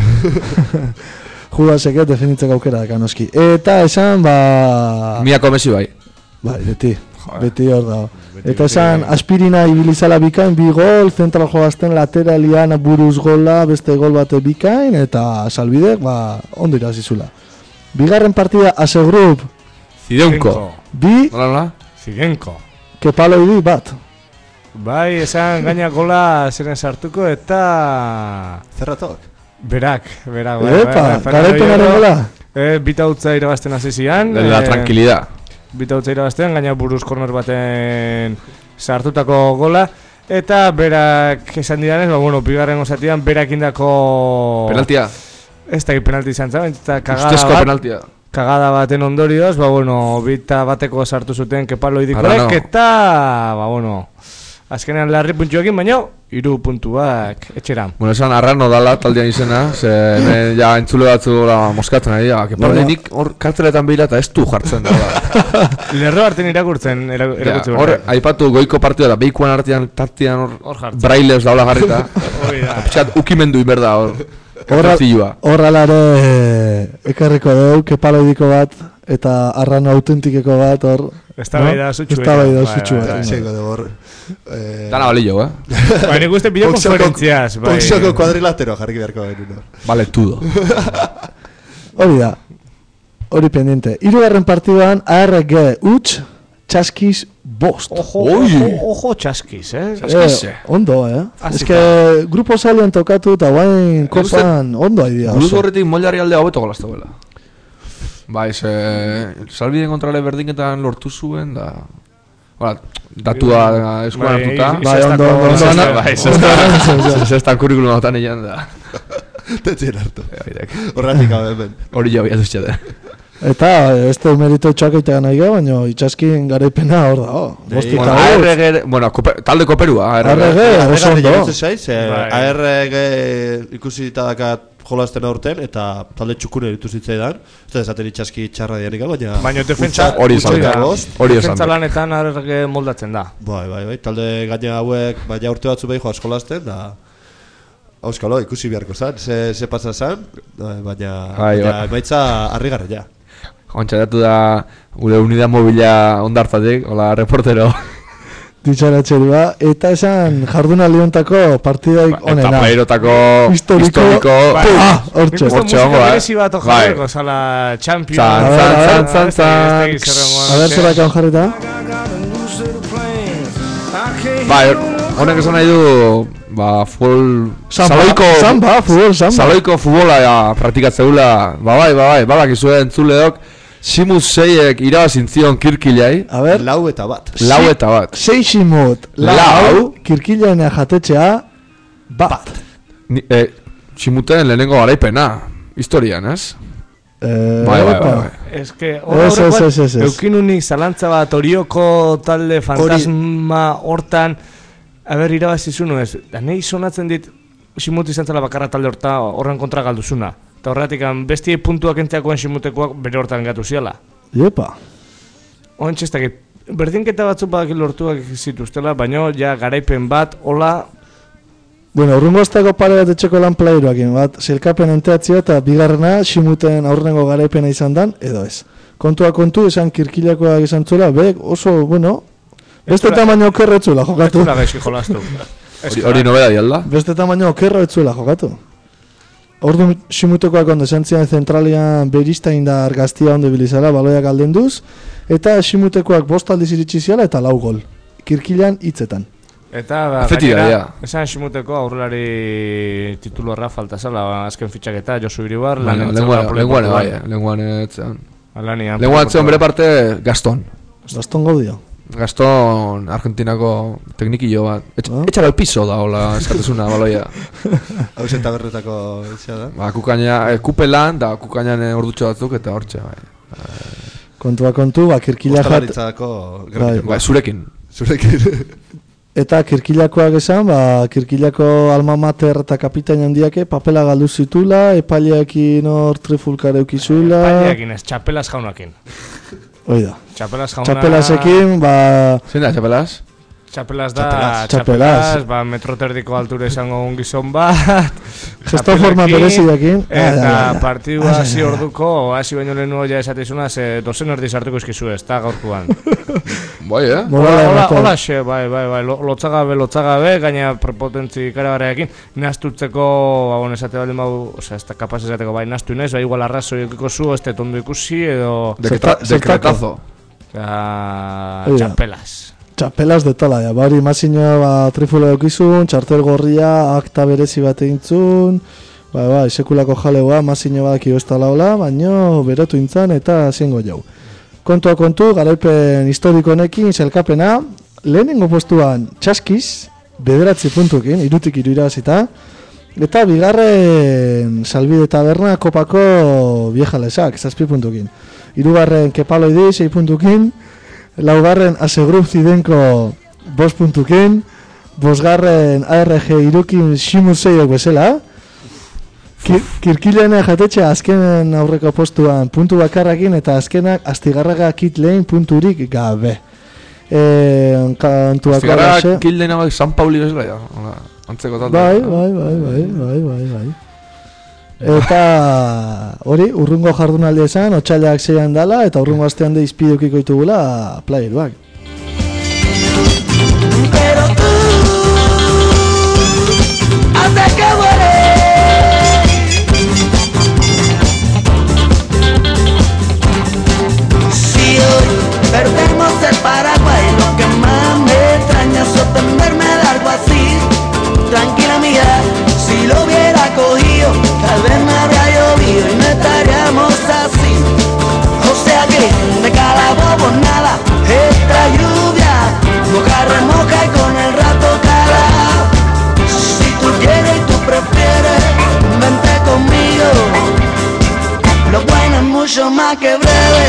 Judaseket definitzeko aukera daka noski. Eta esan, ba... Miako Messi bai. Bai, beti hor dago. Eta esan, aspirina ibilizala bikain, bi gol, zentral jogazten lateralian buruz gola, beste gol bate bikain, eta salbidek, ba, ondo irazizula. Bigarren partida, ase grup, Zideunko. bi, Nola? Zigenko. kepalo idi bat. Bai, esan gaina gola ziren sartuko eta... Zerratok. Berak. Epa, garaipenaren gola. Bitautza irabazten hasi zian. De la tranquilidad. Bitautza irabazten, gaina buruz korner baten sartutako gola. Eta berak esan didanez, ba, bueno, bigarren osatian berak indako... Penaltia. Ez da penalti izan zen, eta Ustezko penaltia. kagada baten ondorioz, ba, bueno, bita bateko sartu zuten kepalo idikorek, Arrano. eta, ba, bueno, azkenean larri puntuekin, baina 3 puntuak etxeran. Bueno, esan arrano dala taldean izena, ze hemen ja entzule batzu moskatzen ari, ja, kepalo nik hor karteletan behira eta ez du jartzen da. Lerro hartzen irakurtzen, erakutsi Hor, aipatu goiko partida da, beikoan artean, tartean Hor hor, jartzen. brailes daula jarrita. Hori da. Pixat, ukimendu inberda hor. Kartazioa. Horralare ekarriko dugu, kepalo idiko bat, eta arrano autentikeko bat, hor... Eztabaida sutsu. Eztabaida Bai, sutsu. bai, bai. Sego de hor. Dana balillo, Ba, nik uste bila konferentziaz, bai. Boxeoko kuadrilatero jarri beharko genuen. Vale, tudo. Hori da, hori pendiente. Hirugarren partiduan, ARG utx, txaskiz bost. Ojo txaskiz, Ondo, Así Ez que grupo zailan tokatu eta guain kopan ondo haidea. Guruzu horretik mollari aldea hobeto golazte gola. Bai, ze... Salbiden kontrale berdinketan lortu zuen, da... Hola, datua eskuan Bai, hartuta. Bai, ondo. Bai, zestan kurrikulun hautan egin da. Tetzien hartu. Horratik hau hemen. Hori jau biatu txate. Eta ez da merito txakaita nahi gau, baina itxaskin garaipena hor da. Bosti Bueno, eta ARG, bueno, talde koperua, ARG oso ondo. Bai. ARG ikusi dakat jolasten aurten eta talde txukune ditu zitzaidan. Ez da esaten itxaski txarra dianik, Baina defentsa hori esan utzi da. da. Hori esan Defentsa da. lanetan arge moldatzen da. Bai, talde gaina hauek, baina urte batzu behi joaz jolasten, da... Auskalo, ikusi beharko zan, ze pasa zan, baina emaitza harrigarra ja. Ontxaratu da gure unidad mobila ondartatik, hola, reportero. Ditxaratxerua, eta esan jarduna leontako partidaik onena. Eta plairotako Historiko. Hortxe. Hortxe hongo, Berezi bat ojarreko, zala Champions. Zan. A ver, zera kan jarrita. Bai, honek esan nahi du, ba, futbol... Samba, futbol, samba. Saloiko futbola praktikatzeula, bai, badakizue entzuleok, Simus 6ek irabazintzion kirkilai, A ver, Lau eta bat. lau eta bat. seiximut, lau, kirkilainea jatetxea, bat. Simuten lehenengo garaipena, historian, ez? Bai. Ez que, Ez. eukinunik zalantza bat orioko talde fantasma hortan, aber irabazizunu ez, da nahi sonatzen dit, Simut izan zela bakarra talde horta horren kontra galduzuna. Eta horretik, bestiei puntuak entzeakoen Simutekoak bere hortan gatu ziala. Iepa. Ontsa ez dakit, berdinketa batzuk badak lortuak zituztela, baina ja garaipen bat, hola, Bueno, urrungo azteko pare bat etxeko lan playroakin, bat, zelkapen enteatzia eta bigarrena, Simuten aurrengo garaipena izan dan, edo ez. Kontua kontu, esan kirkilakoak izan zula, oso, bueno, beste tamaino okerro etzuela jokatu. etzula gaizki jolastu. Hori nobeda dialda. Beste tamaino okerro etzuela jokatu. Ordu Simutekoak ondo esan zian zentralian beristain da argaztia ondo bilizala, baloiak aldenduz, eta Simutekoak 5 aldiz iritsi ziala eta 4 gol. Kirkilan hitzetan. Eta Afetika, gainera, ja. esan Simuteko aurrelari titulorra falta zala azken fitxaketa, Josu Iribar, Lenguan etzean. Lanian. Lenguan etzean bere parte Gaston. Baston Gaudio. Gaston Argentinako teknikillo bat. Etxara el piso da, hola, eskatezuna, baloia. Hau zeta berretako etxea da. Ba, kukaina, kupelan, da kukainan ordutxo batzuk, eta hortxe, bai. Kontua kontu, kirkila jat... Ostalaritzako garbiteko. Bai, zurekin. Eta kirkilakoak esan, kirkilako alma mater eta kapitain handiake papela galdu zitula, epaileakin hor trifulkare eukizula... Epaileakin ez, txapelaz jaunakin. Oida. Txapelaz jauna... Txapelazekin, Zein da, txapelaz? Txapelaz da, Txapelaz. metro terdiko altura izango un gizon bat. Gesto forma berezidakin. Eta partidua hasi orduko, hasi baino lehenu ja esatizuna, dozen erdi sartuko izkizu ez, eta gaurkuan. Bai, Hola xe, bai, lotzagabe, gaina prepotentzi karagarreakin, naztutzeko, esate baldin bau, ez da kapaz esateko, bai, naztu inez, bai, igual arrazo ikiko zu, ez tondo ikusi, edo... Dekretazo. Txapelaz. Txapelaz de tala, ja, bari mazinoa trifula eukizun, txartel gorria, akta berezi bat egintzun, sekulako jalegoa, mazinoa bat ez tala hola, baino berotu intzan eta zengo jau. Kontua kontu, garaipen historiko honekin, zelkapena, lehenengo postuan txaskiz, 9 puntukin, 3-2 irabazita, eta bigarren Salbide Taberna kopako viejalesak, 7 puntukin. 3. Kepaloidi, 6 puntukin, 4. Asegrup Zidenko 5 puntukin, 5. ARG irukin Shimuseiok bezala, Kirkilean jatetxe azkenen aurreko postuan puntu bakarrakin eta azkenak astigarraga kitlein punturik gabe. Astigarraga kitlein abak San Pauli bezala ja, antzeko talde. Bai. Eta hori, urrungo jardunaldi esan, otxailak 6 dala eta urrungo astean de izpidukiko ditugula playeruak. Pero tú, hasta que muere. Si hoy perdemos el Paraguay, lo que más me extraña es sorprenderme de algo así. Tranquila amiga, si lo hubiera cogido, tal vez me habría llovido y no estaríamos así. O sea que de calabobo nada, esta lluvia moja y con el rato cala. Si tú quieres y tú prefieres, vente conmigo. Lo bueno es mucho más que breve.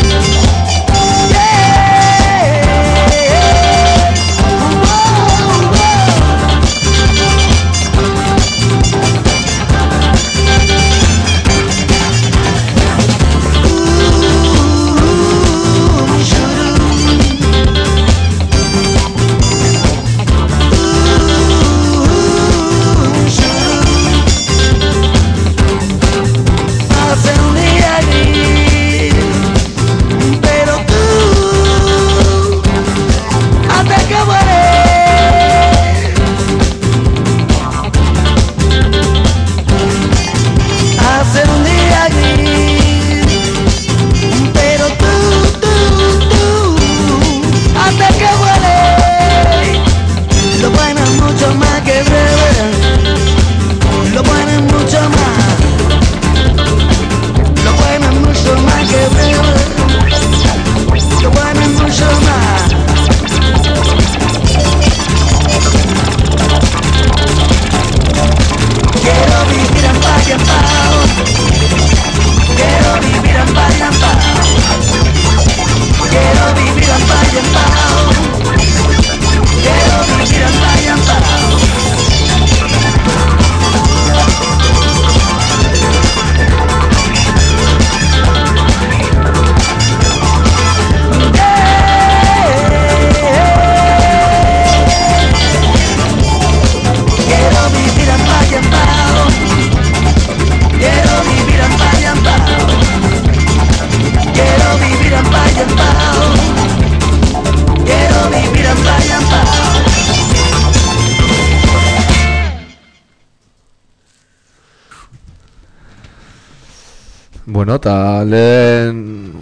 Bueno, eta lehen...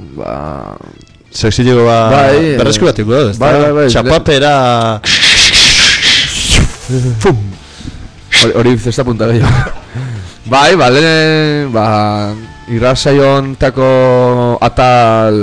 Sexilego berreskuratiko da, bai. Txapapera... Hori zesta punta gehiago. Lehen... Irrasaion tako atal...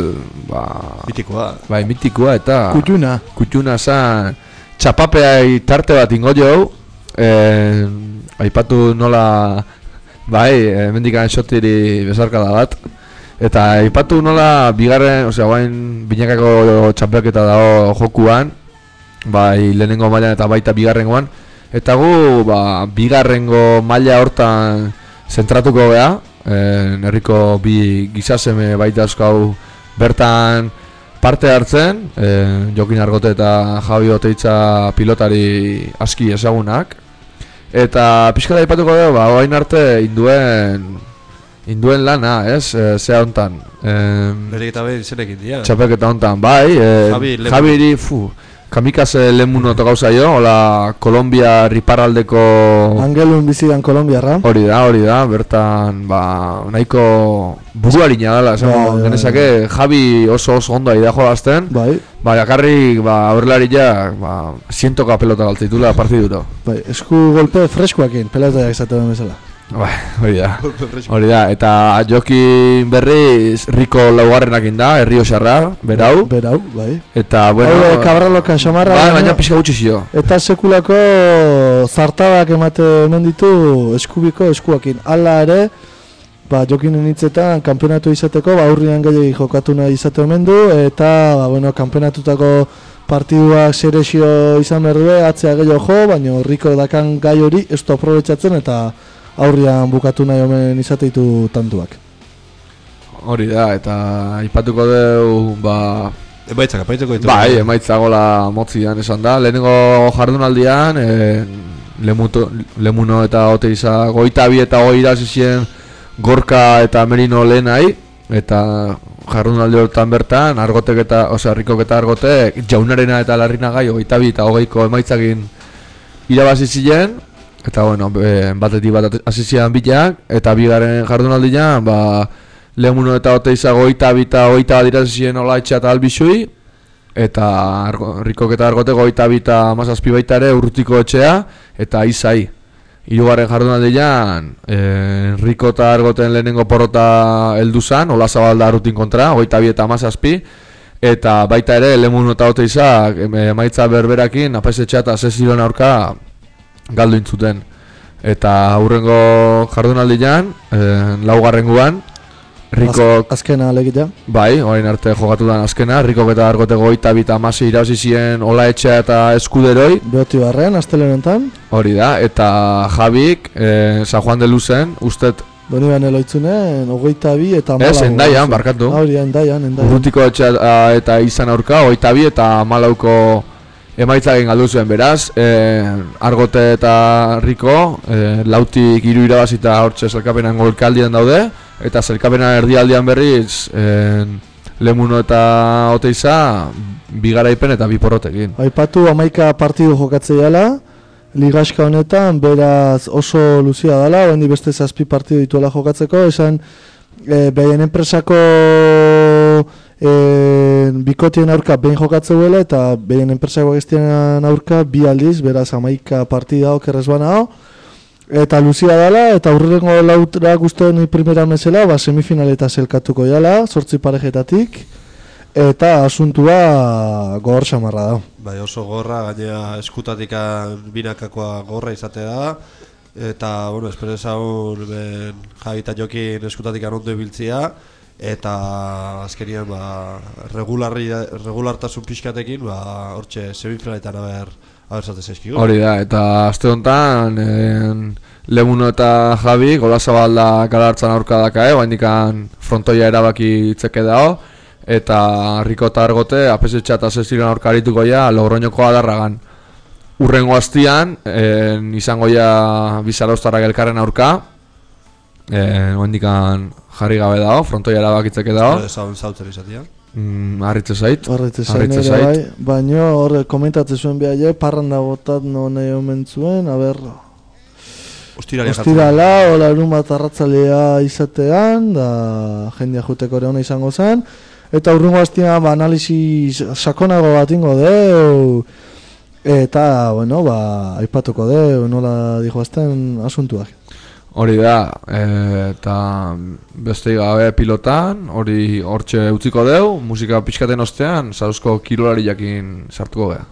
Mitikoa. Bai, mitikoa eta Kutxuna zan txapapeai tarte bat ingo jau. Aipatu nola mendikan esotiri bezarkada bat. Eta aipatu nola bigarren, guain binakako txapelketa dago jokuan. Bai, lehenengo mailan eta baita bigarrengoan. Eta gu, bigarrengo maila hortan zentratuko geha. Herriko bi gizaseme baita eskau bertan parte hartzen. Jokin Argote eta Javi Oteitza pilotari aski ezagunak. Eta pixkala aipatuko dugu, oain arte induen lana, ez? Zea hontan. Berik eta behin izenekin dira. Txapelketa hontan, bai. Javiri, kamikaze lemuno tokauza jo, hola Kolombia riparraldeko Angelun bizidan Kolombiarra. Hori da, bertan nahiko buruarina dela, genezake Javi oso ondo aida jolazten. Bai. Jakarrik aurrelaria zientoka pelota galtzitula partiduro. Bai, esku golpe freskoakin pelotaiak izaten bezala. Hori da, eta Jokin berriz Riko laugarrenakin da, Herri Osarra, berau, bai. Eta, bueno, Kabralokan xamarra, baina pixka gutxi zio. Eta sekulako zartabak hemen ditu eskubiko eskuakin. Hala ere, Jokinen hitzetan kanpionatu izateko, aurrian gehiagik jokatu nahi izate omen du, eta, kanpionatutako partiduak zerexio izan berdue, atzea gehiago jo, baina Riko dakan gai hori ez du aprobetxatzen, eta aurrian bukatu nahi omen izateitu tantuak. Hori da, eta aipatuko dugu, Emaitzak apaituko ditu. Bai, emaitza gola motzian esan da. Lehenengo jardunaldian, Lemuno eta Oteiza goita bi eta goi irazizien Gorka eta Merino lehenai. Eta jardunaldi hortan bertan, Rikok eta Argotek, Jaunarena eta Larrinagai goita bi eta gogeiko emaitzakin irabazizien. Eta batetik bat azizian bitak. Eta bigarren jardunaldian, Lemuno eta Oteiza goita bi eta goita bat irazizien Olaitxa eta Albizui. Eta Rikok eta Argote goita bi eta mazazpi baita ere Urrutiko etxea eta Izai. Hirugarren jardunaldian Riko eta Argoten lehenengo porrota heldu zan, Ola Zabalda Arrutin kontra, goita bi eta mazazpi. Eta baita ere Lemuno eta Oteiza emaitza berberakin Apaizetxea eta Zeziloen aurka galdu intzuten. Eta aurrengo jardunaldian, laugarrengoan Riko azkena alegitea. Bai, orain arte jokatu dan azkena, Rikok eta Argote goita bi eta masi irabazi zien Olaetxea eta Eskuderoi. Beoti barren, astelenetan. Hori da, eta Javik, San Juan de Luzen, ustet Beniban eloitzunen, ogeita bi eta malau. Ez, endaian, barkatu. Hori, endaian. Urrutiko etxea eta izan aurka, ogeita bi eta malauko emaitzagen galdu zuen, beraz. Argote eta Riko, lautik hiru irabazita hortxe zelkapenan golkaldian daude. Eta zelkapena erdialdian berriz Lemuno eta Oteiza bigaraipen eta biporrotekin. Aipatu 11 partidu jokatzea dela, ligaxka honetan, beraz oso luzia dela, bendi beste 7 partidu dituela jokatzeko, esan behien enpresako bikotien aurka behin jokatzeuela eta behien enpresako gestian aurka bi aldiz, beraz 11 partida okerrez banao. Eta luzia dela, eta aurrengo lautra guztuen primera mesela, semifinaleta zelkatuko dela, 8 parejetatik, eta asuntua gogor xamarra da. Bai, oso gorra, gainea eskutatik binakakoa gorra izate da, eta, espero ezagun Javi eta Jokin eskutatik ondo ibiltzia, eta azkenian, regulartasun pixkatekin, hortxe semifinaletan hori da, eta aste honetan Lemuno eta Javi Gola Zabalda galartzan aurka daka, baindikan frontoia erabaki itzeke dago, eta Riko eta Argote Apaizetxea eta Zeziloen aurka arituko ja Logroñoko Adarragan. Urrengo astian izango ja Bizarauztarrak elkarren aurka, baindikan jarri gabe dago, frontoia erabakitzeke dago. Zautzen izatea. Arritze zait. Baina hor komentatzen zuen behar parranda botat nahi omen zuen, ostirala, hola erun bat arratzalea izatean, da jendia juteko ere hona izango zen, eta urrungo hastian analizi sakonago bat ingo deu, eta, aipatuko deu, nola dijo azten asuntuak. Hori da, eta beste gabe pilotan, hori hortxe utziko deu, musika pixkaten ostean, Sauzko kirolari jakin sartuko gea.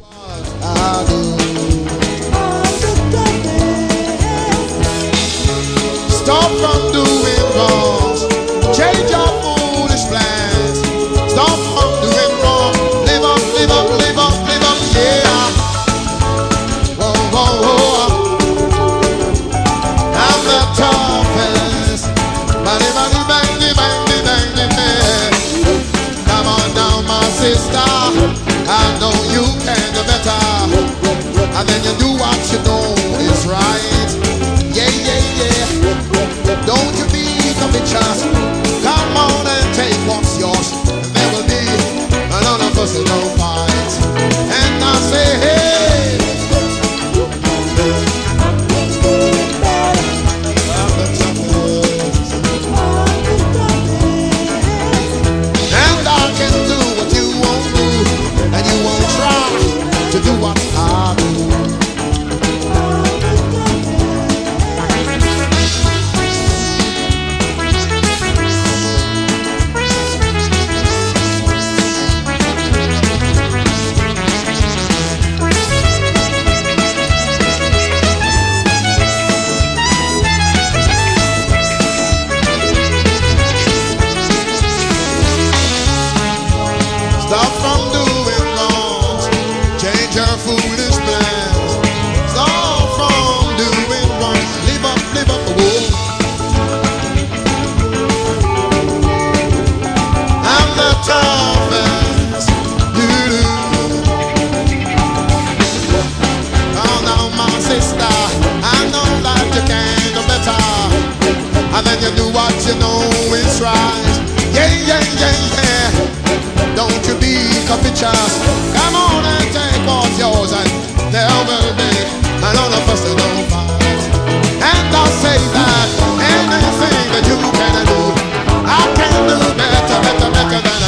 Stop from doing wrong, change your foolish plans. Stop from doing wrong, live up, live up, live up, live up, yeah. Whoa, whoa, whoa. I'm the toughest. Bang, bang, bang, bang, bang, bang. Come on now, my sister. I know you can do better. And then you do what you know is right. Yeah, yeah, yeah. Don't you be covetous. Come on and take what's yours. And there will be another personal fight. And I say, hey. And I can do what you won't do. And you won't try to do what I do. Stop from doing wrong, change your foolish plans. Stop from doing wrong, live up, whoa. I'm the toughest, Oh now my sister, I know that you can do better. And then you do what you know is right. Yeah, yeah, yeah, yeah. Don't you be covetous. Come on and take what's yours, and there will be another personal fight. And I'll say that anything that you can do, I can do better, better, better than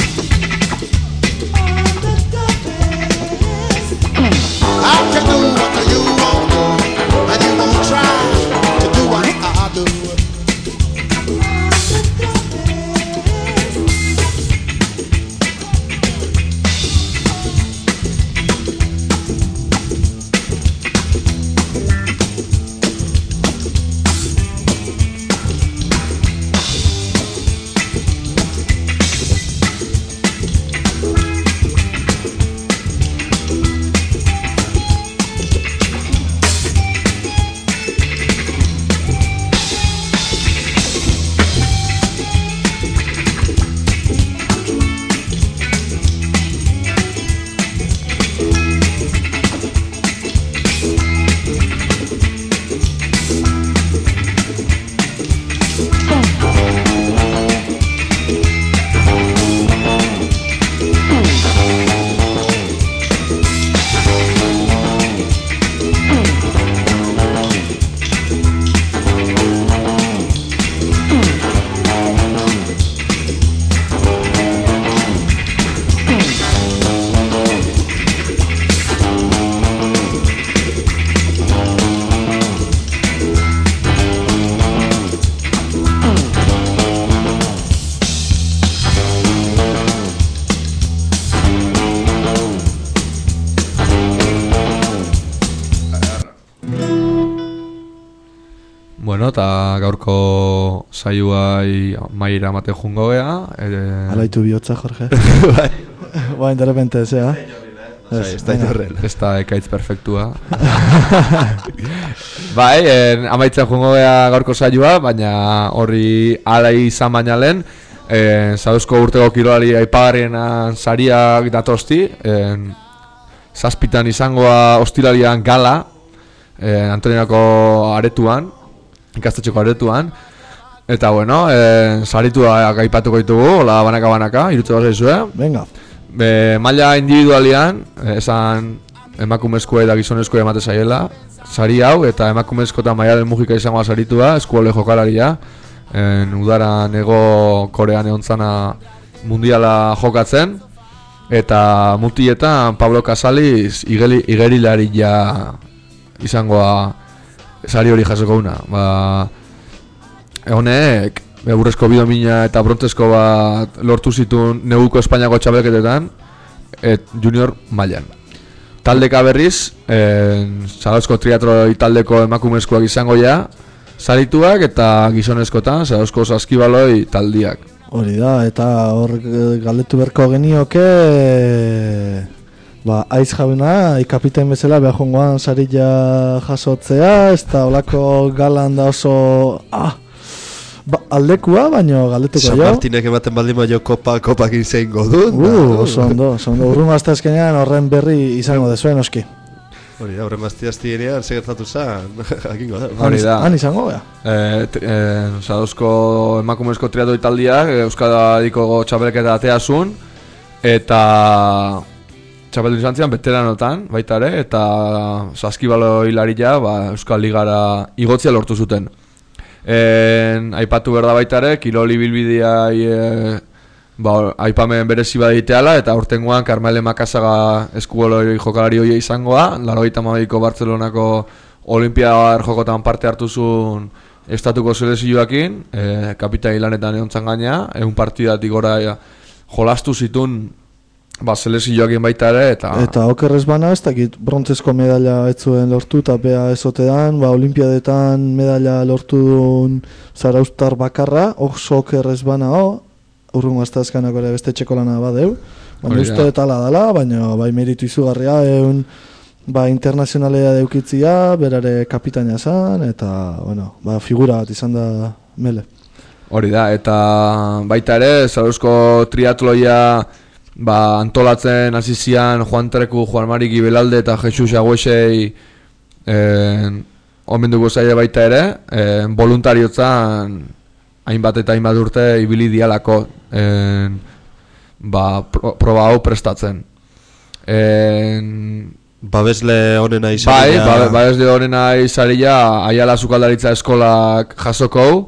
I can do what you won't do, and you won't try to do what I do. Bueno, eta gaurko saioai maira mate jungo gea. Alaitu bihotza, Jorge. Bain, de repente, zea. Ez da inorrel. Ez da ekaitz perfektua. Bai, amaitzen jungo gea gaurko saioa, baina horri ala izan baina lehen, Sauzko urteko kirolari aipagarrienan sariak datosti, zazpitan izangoa ostiralian gala, Antoniako aretuan, ikastetxeko aretuan, eta bueno, sarituak aipatuko ditugu, hola banaka, irutze bat zaizue. Venga. Maila individualian, esan emakumezkoa eta gizonezkoa emate zaiela, sari hau, eta emakumezko eta Maialen Mujika izangoa saritua, eskuale jokalaria, udaran ego Korean egontzana mundiala jokatzen, eta mutietan Pablo Casaliz igerilaria izangoa sari hori jasoko una. honek eurrezko bidomina eta brontezko bat lortu zituen neguko Espainiako txapelketetan junior mailan. Taldeka berriz, Zarauzko triatloi taldeko emakumezkoak izango ja, sarituak eta gizonezkotan Zarauzko saskibaloi taldiak. Hori da, eta hor galdetu berko genioke, aiz jauna, ikapitain bezala behar jongoan sarila jasotzea, ez da olako galan da oso, aldekua, baino galdetuko jo. San Martinek ematen baldin baino kopak izango godun. Oso ondo, urrun azte azkenean horren berri izango dezuen oski. Hori da, horren mazti enean, segertatu zan, hakingo da. Hori da. Han izango, ja. Zarauzko emakumezko triatloi taldiak Euskadiko txapelketa ateazun, eta txapeldu izan zian veteranotan, baita ere, eta saskibalo hilaria Euskal Ligara igotzia lortu zuten. Aipatu berda baita ere, kiroli bilbidea aipamen berezi baditeala, eta urtengoan Carmele Makasaga eskuboloi jokalari hoia izangoa, 92ko Bartzelonako Olimpiar jokotan parte hartu zuen estatuko selezioakin, kapitain lanetan egontzan gaina, 100 partidatik gora jolastu zituen selezioakin baita ere, eta okerrez bana, ez dakit brontzezko medalla ez zuen lortu, eta bea ezotean, olimpiadetan medalla lortu duen zarauztar bakarra, oso okerrez bana urrungo aztazkanak ere beste txeko lana badeu, baina uste etala dala, baina bai meritu izugarria, internazionalea deukitzia, berare kapitaina zan, eta figura bat izan da mele. Hori da, eta baita ere, Zarauzko triatloia antolatzen hasi zian Juan Treku, Juan Mari Gibelalde eta Jesus Agüesei omenduko zaila baita ere, voluntariozan hainbat eta hainbat urte ibili dialako proba hau prestatzen. Babesle honena izaria. Babesle honena izaria Aiala Sukaldaritza eskolak jasoko,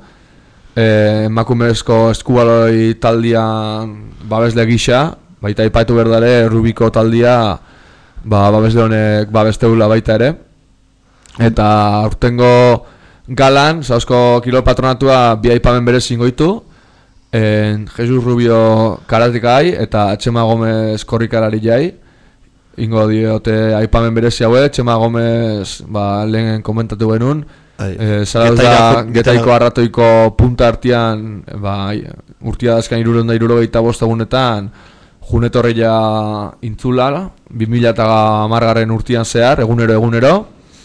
emakumezko eskubaloi taldian babesle gisa, baita aipatu berdare Rubiko taldia babesle honek babesteula baita ere. Eta urtengo galan, Zarauzko kirol patronatua bi aipamen berez ingoitu, Jesus Rubio karatekai eta Txema Gomez korrikalari jai, ingo diote aipamen berezi haue. Txema Gomez lehen komentatu genuen, Zarauz da Getaiko arratoiko punta artean, urtia dazkan 375 egunetan junetorreia intzula, 2010 urtean zehar, egunero,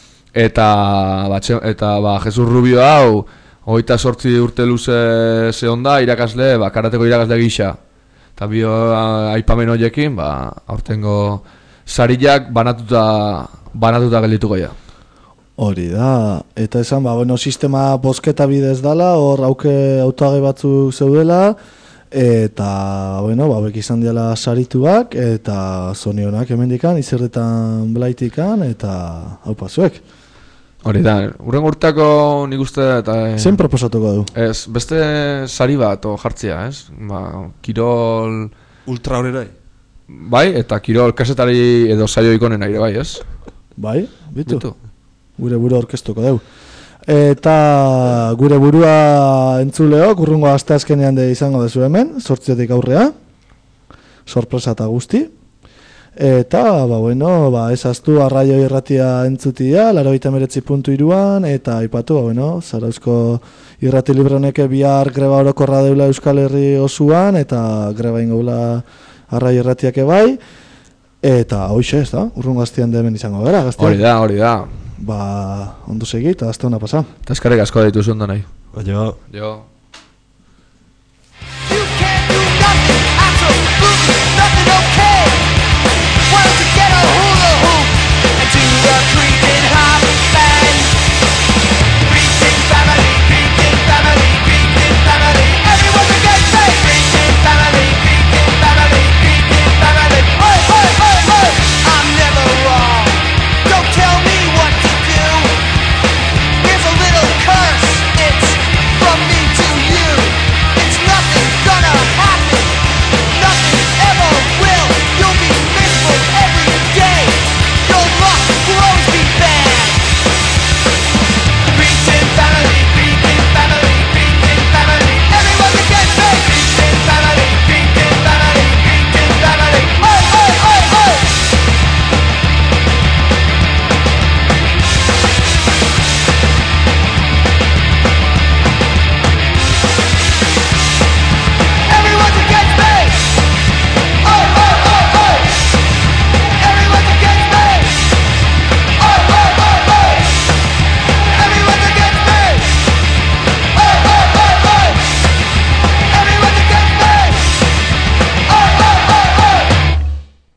eta Jesus Rubio hau 28 urte luze zehonda irakasle, karateko irakasle gisa, eta bio aipamen horiekin aurtengo sariak banatuta geldituko ja. Hori da, eta esan sistema bozketa bidez dala, hor hautagai batzuk zeudela, eta hauek izan diala sarituak, eta zonionak hemendikan, izerretan blaitikan, eta haupazuek. Hori da, urrengo urteako nik uste eta... Zein proposatuko du? Ez, beste sari bat jartzea, ez? Kirol... Ultra honenai? Bai, eta kirol kasetari edo saio ikonen aire, bai, ez? Bai, bitu. Gure burua orkestuko deu. Eta gure burua entzuleok, urrungo asteazkenean izango dezu hemen, 8 aurrea, sorpresa eta guzti. Eta, ezaztu arraio irratia entzutia, 89.3an, eta aipatu, Zarauzko irrati libroneke bihar greba orokorra deula Euskal Herri osuan, eta greba ingoula arraio irratiak bai, eta hoxe, ez da, urrungo astean hemen izango gara, gaztean. Hori da. Ondo segi, eta azte hona pasa. Eta eskarrik asko ditu zuen da nahi. Jo.